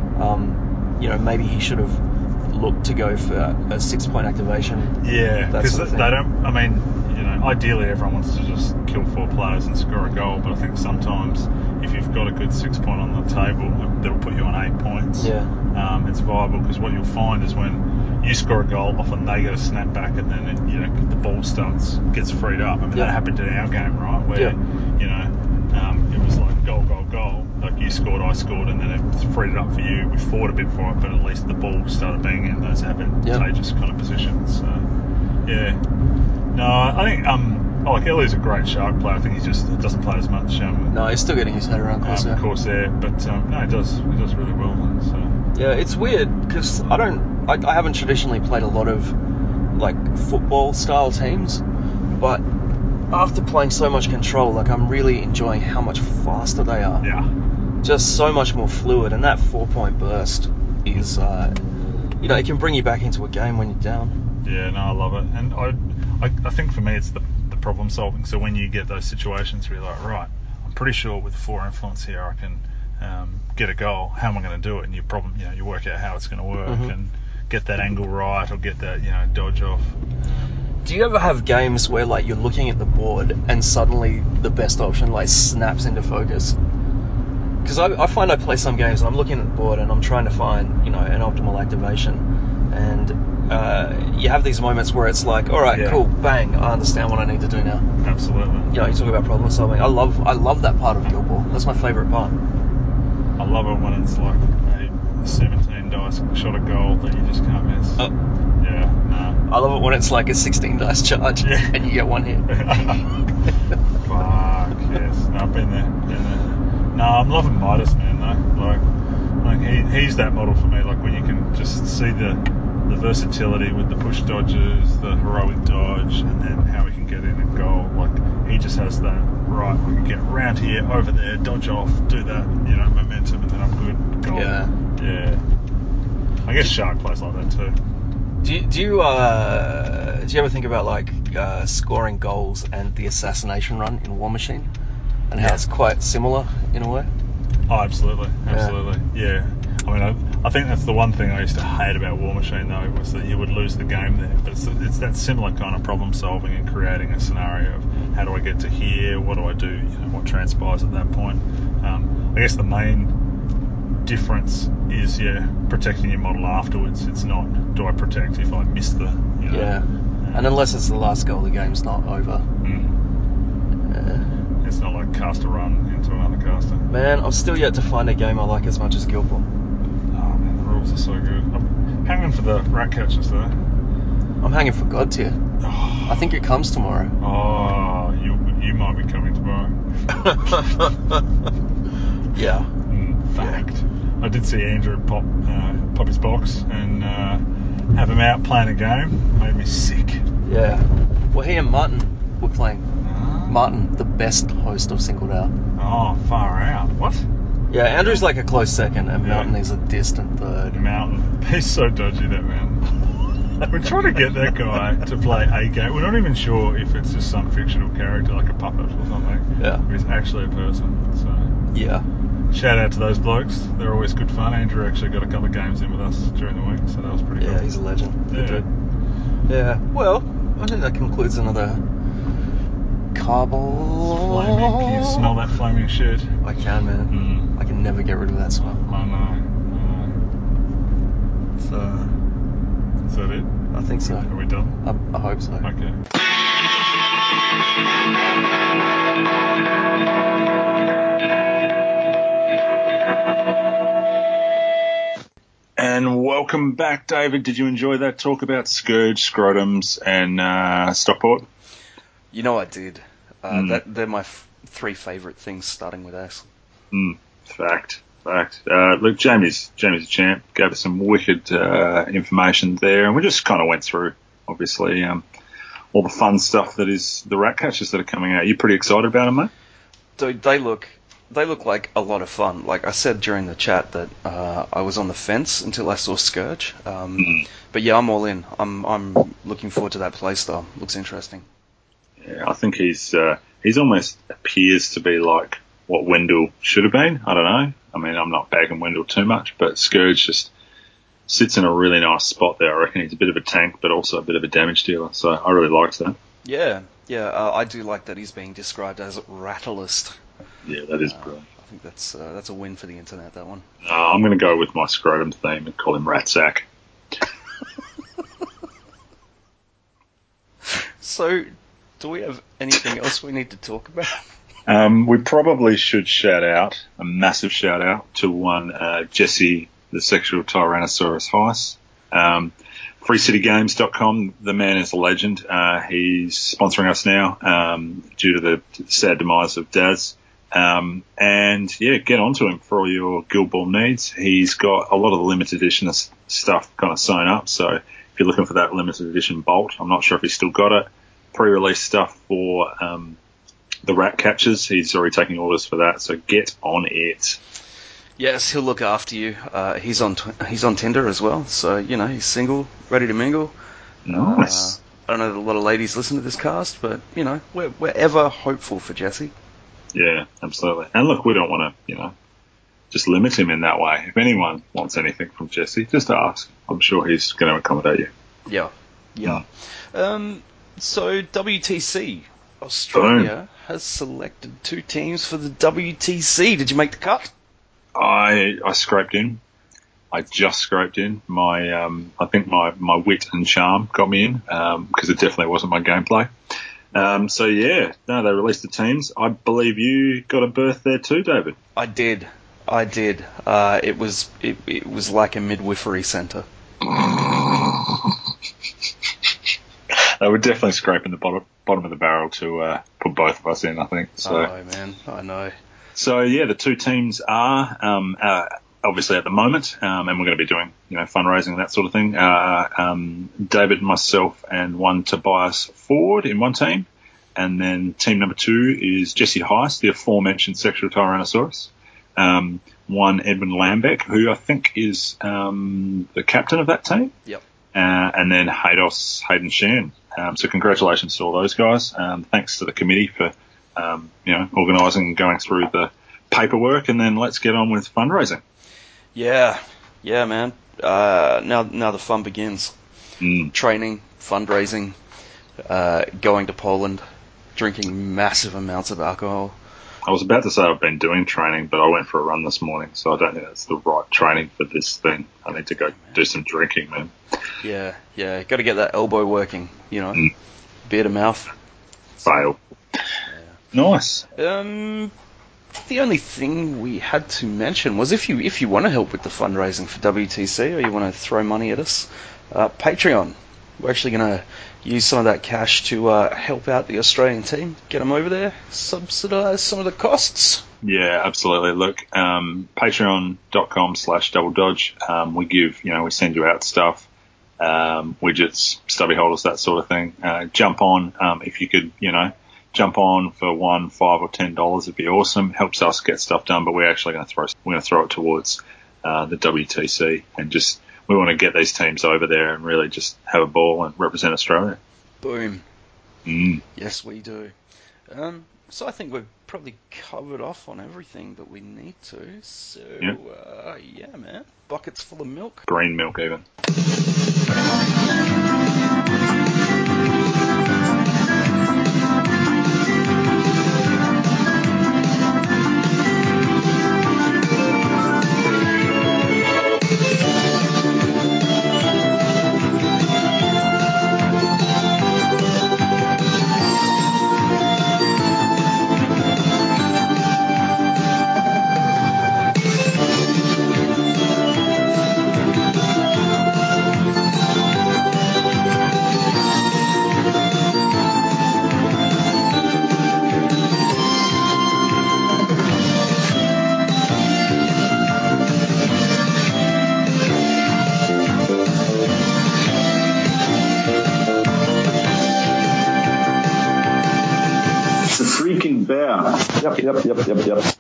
Um, you know, maybe he should have looked to go for a six-point activation. Yeah, because sort of they don't. I mean, you know, ideally everyone wants to just kill four players and score a goal, but I think sometimes if you've got a good six-point on the table, that'll put you on eight points. Yeah. Um, it's viable because what you'll find is when you score a goal, often they get a snap back, and then it, you know the ball starts gets freed up. I mean, Yeah. that happened in our game, right? Where Yeah. you know um, it was like goal, goal, goal. Like you scored, I scored, and then it freed it up for you. We fought a bit for it, but at least the ball started being in those advantageous kind of positions. So, yeah. No, I think um, oh, like Ellie's a great shark player. I think he just doesn't play as much. Um, No, he's still getting his head around Corsair. um, Corsair, but um, no, he does. He does really well. So. Yeah, it's weird because I don't, I, I haven't traditionally played a lot of like football style teams, but after playing so much Control, like I'm really enjoying how much faster they are. Yeah. Just so much more fluid, and that four point burst is, uh, you know, it can bring you back into a game when you're down. Yeah, no, I love it, and I, I, I think for me it's the the problem solving. So when you get those situations where you're like, right, I'm pretty sure with four influence here I can um, get a goal. How am I going to do it? And you problem, you know, you work out how it's going to work Mm-hmm. and get that angle right or get that, you know, dodge off. Um, Do you ever have games where like you're looking at the board and suddenly the best option like snaps into focus? Because I, I find I play some games and I'm looking at the board and I'm trying to find, you know, an optimal activation, and uh, you have these moments where it's like, all right, Yeah. cool, bang, I understand what I need to do now. absolutely. You know, you talk about problem solving. I love, I love that part of Guild Ball. That's my favourite part. I love it when it's like a seventeen dice shot a goal that you just can't miss. Oh. Yeah, no. I love it when it's like a sixteen dice charge Yeah. and you get one hit. Fuck yes. No, I've been there. Been there. No, I'm loving Midas, man. Though, like, like he, he's that model for me. Like when you can just see the the versatility with the push dodges, the heroic dodge, and then how he can get in and goal. Like he just has that. Right, I can get around here, over there, dodge off, do that. You know, momentum, and then I'm good. Goal. Yeah. Yeah. I guess Shark plays like that too. Do you, do you uh do you ever think about like uh, scoring goals and the assassination run in War Machine, and how Yeah. it's quite similar in a way? Oh, absolutely, absolutely, yeah. I mean, I, I think that's the one thing I used to hate about War Machine, though, was that you would lose the game there. But it's, it's that similar kind of problem solving and creating a scenario of how do I get to here, what do I do, you know, what transpires at that point. Um, I guess the main difference is, yeah, protecting your model afterwards. It's not, do I protect if I miss the, you know. Yeah. And unless it's the last goal, the game's not over. Mm. Uh, It's not like cast a run into another caster. man, I've still yet to find a game I like as much as Guild Ball. Oh man, the rules are so good. I'm hanging for the rat catchers though. I'm hanging for God tier. Oh, I think it comes tomorrow. oh you you might be coming tomorrow. Yeah. In fact, I did see Andrew pop uh, pop his box and uh, have him out playing a game. Made me sick. Yeah. Well, he and Martin were playing. Ah. Martin, the best host of Singled Out. Oh, far out. What? Yeah, Andrew's like a close second, and Yeah. Mountain is a distant third. Mountain. He's so dodgy, that man. We're trying to get that guy to play a game. We're not even sure if it's just some fictional character like a puppet or something. Yeah. Or he's actually a person. So Yeah. shout out to those blokes. They're always good fun. Andrew actually got a couple of games in with us during the week, so that was pretty Yeah, cool. he's a legend. Good Yeah. dude. Yeah. Well, I think that concludes another carbol. Flaming. Can you smell that flaming shit? I can, man. Mm. I can never get rid of that smell. I know. I know. So, is that it? I think so. Are we done? I, I hope so. Okay. And welcome back, David. Did you enjoy that talk about Scourge, Scrotums, and uh, Stockport? You know I did. Uh, Mm. that they're my f- three favourite things, starting with S. Mm, fact, fact. Uh, look, Jamie's Jamie's a champ. Gave us some wicked uh, information there, and we just kind of went through, obviously, um, all the fun stuff that is the rat catchers that are coming out. You pretty excited about them, mate? Dude, they look they look like a lot of fun. Like I said during the chat that uh, I was on the fence until I saw Scourge. Um, Mm. But yeah, I'm all in. I'm I'm looking forward to that playstyle. Looks interesting. Yeah, I think he's uh, he's almost appears to be like what Wendell should have been. I don't know. I mean, I'm not bagging Wendell too much, but Scourge just sits in a really nice spot there. I reckon he's a bit of a tank, but also a bit of a damage dealer. So I really liked that. Yeah, yeah. Uh, I do like that he's being described as Rattlist. Yeah, that is Uh, brilliant. I think that's uh, that's a win for the internet. That one. Uh, I'm going to go with my scrotum theme and call him Ratsack. So, do we have anything else we need to talk about? Um, we probably should shout out, a massive shout out to one uh, Jesse, the sexual Tyrannosaurus Heiss. Um, free city games dot com, the man is a legend. Uh, he's sponsoring us now um, due to the sad demise of Daz. Um, and yeah, get onto him for all your Guild Ball needs. He's got a lot of the limited edition stuff kind of sewn up. So if you're looking for that limited edition Bolt, I'm not sure if he's still got it. Pre-release stuff for um, the rat catchers. He's already taking orders for that. So get on it. Yes, he'll look after you. Uh, he's on tw- he's on Tinder as well. So you know he's single, ready to mingle. Nice. Uh, I don't know that a lot of ladies listen to this cast, but you know we're we're ever hopeful for Jesse. Yeah, absolutely. And look, we don't want to, you know, just limit him in that way. If anyone wants anything from Jesse, just ask. I'm sure he's going to accommodate you. Yeah, yeah. Mm. Um, so W T C Australia Boom. has selected two teams for the W T C. Did you make the cut? I I scraped in. I just scraped in. My um, I think my, my wit and charm got me in because um, it definitely wasn't my gameplay. Um, so yeah, no, they released the teams. I believe you got a berth there too, David. I did, I did. Uh, it was it, it was like a midwifery centre. They were definitely scraping the bottom bottom of the barrel to uh, put both of us in. I think. So. Oh man, I know. So yeah, the two teams are um, uh, obviously at the moment, um, and we're going to be doing you know fundraising and that sort of thing. Uh, um, David, myself, and one Tobias Ford in one team, and then team number two is Jesse Heiss, the aforementioned sexual Tyrannosaurus. Um, one Edwin Lambeck, who I think is um, the captain of that team. Yep. Uh, and then Haydos Hayden Sheehan. Um, so congratulations to all those guys. Um, thanks to the committee for um, you know organising and going through the paperwork, and then let's get on with fundraising. Yeah, yeah, man. Uh, now, now the fun begins. Mm. Training, fundraising, uh, going to Poland, drinking massive amounts of alcohol. I was about to say I've been doing training, but I went for a run this morning, so I don't think that's the right training for this thing. I need to go yeah, do some drinking, man. Yeah, yeah. Got to get that elbow working, you know. Mm. Beer to mouth. Fail. Yeah. Nice. Um, the only thing we had to mention was if you if you want to help with the fundraising for W T C or you want to throw money at us, uh, Patreon. We're actually going to use some of that cash to uh, help out the Australian team, get them over there, subsidise some of the costs. Yeah, absolutely. Look, um, patreon.com slash double dodge. Um, we give, you know, we send you out stuff, um, widgets, stubby holders, that sort of thing. Uh, jump on, um, if you could, you know, jump on for one, five or ten dollars. It'd be awesome. Helps us get stuff done, but we're actually going to throw, we're going to throw it towards, uh, the W T C and just, we want to get these teams over there and really just have a ball and represent Australia. Boom. Mm. Yes, we do. Um, so I think we've probably covered off on everything that we need to. So, yeah, uh, yeah man. Buckets full of milk. Green milk even. Bear. Yep, yep, yep, yep, yep.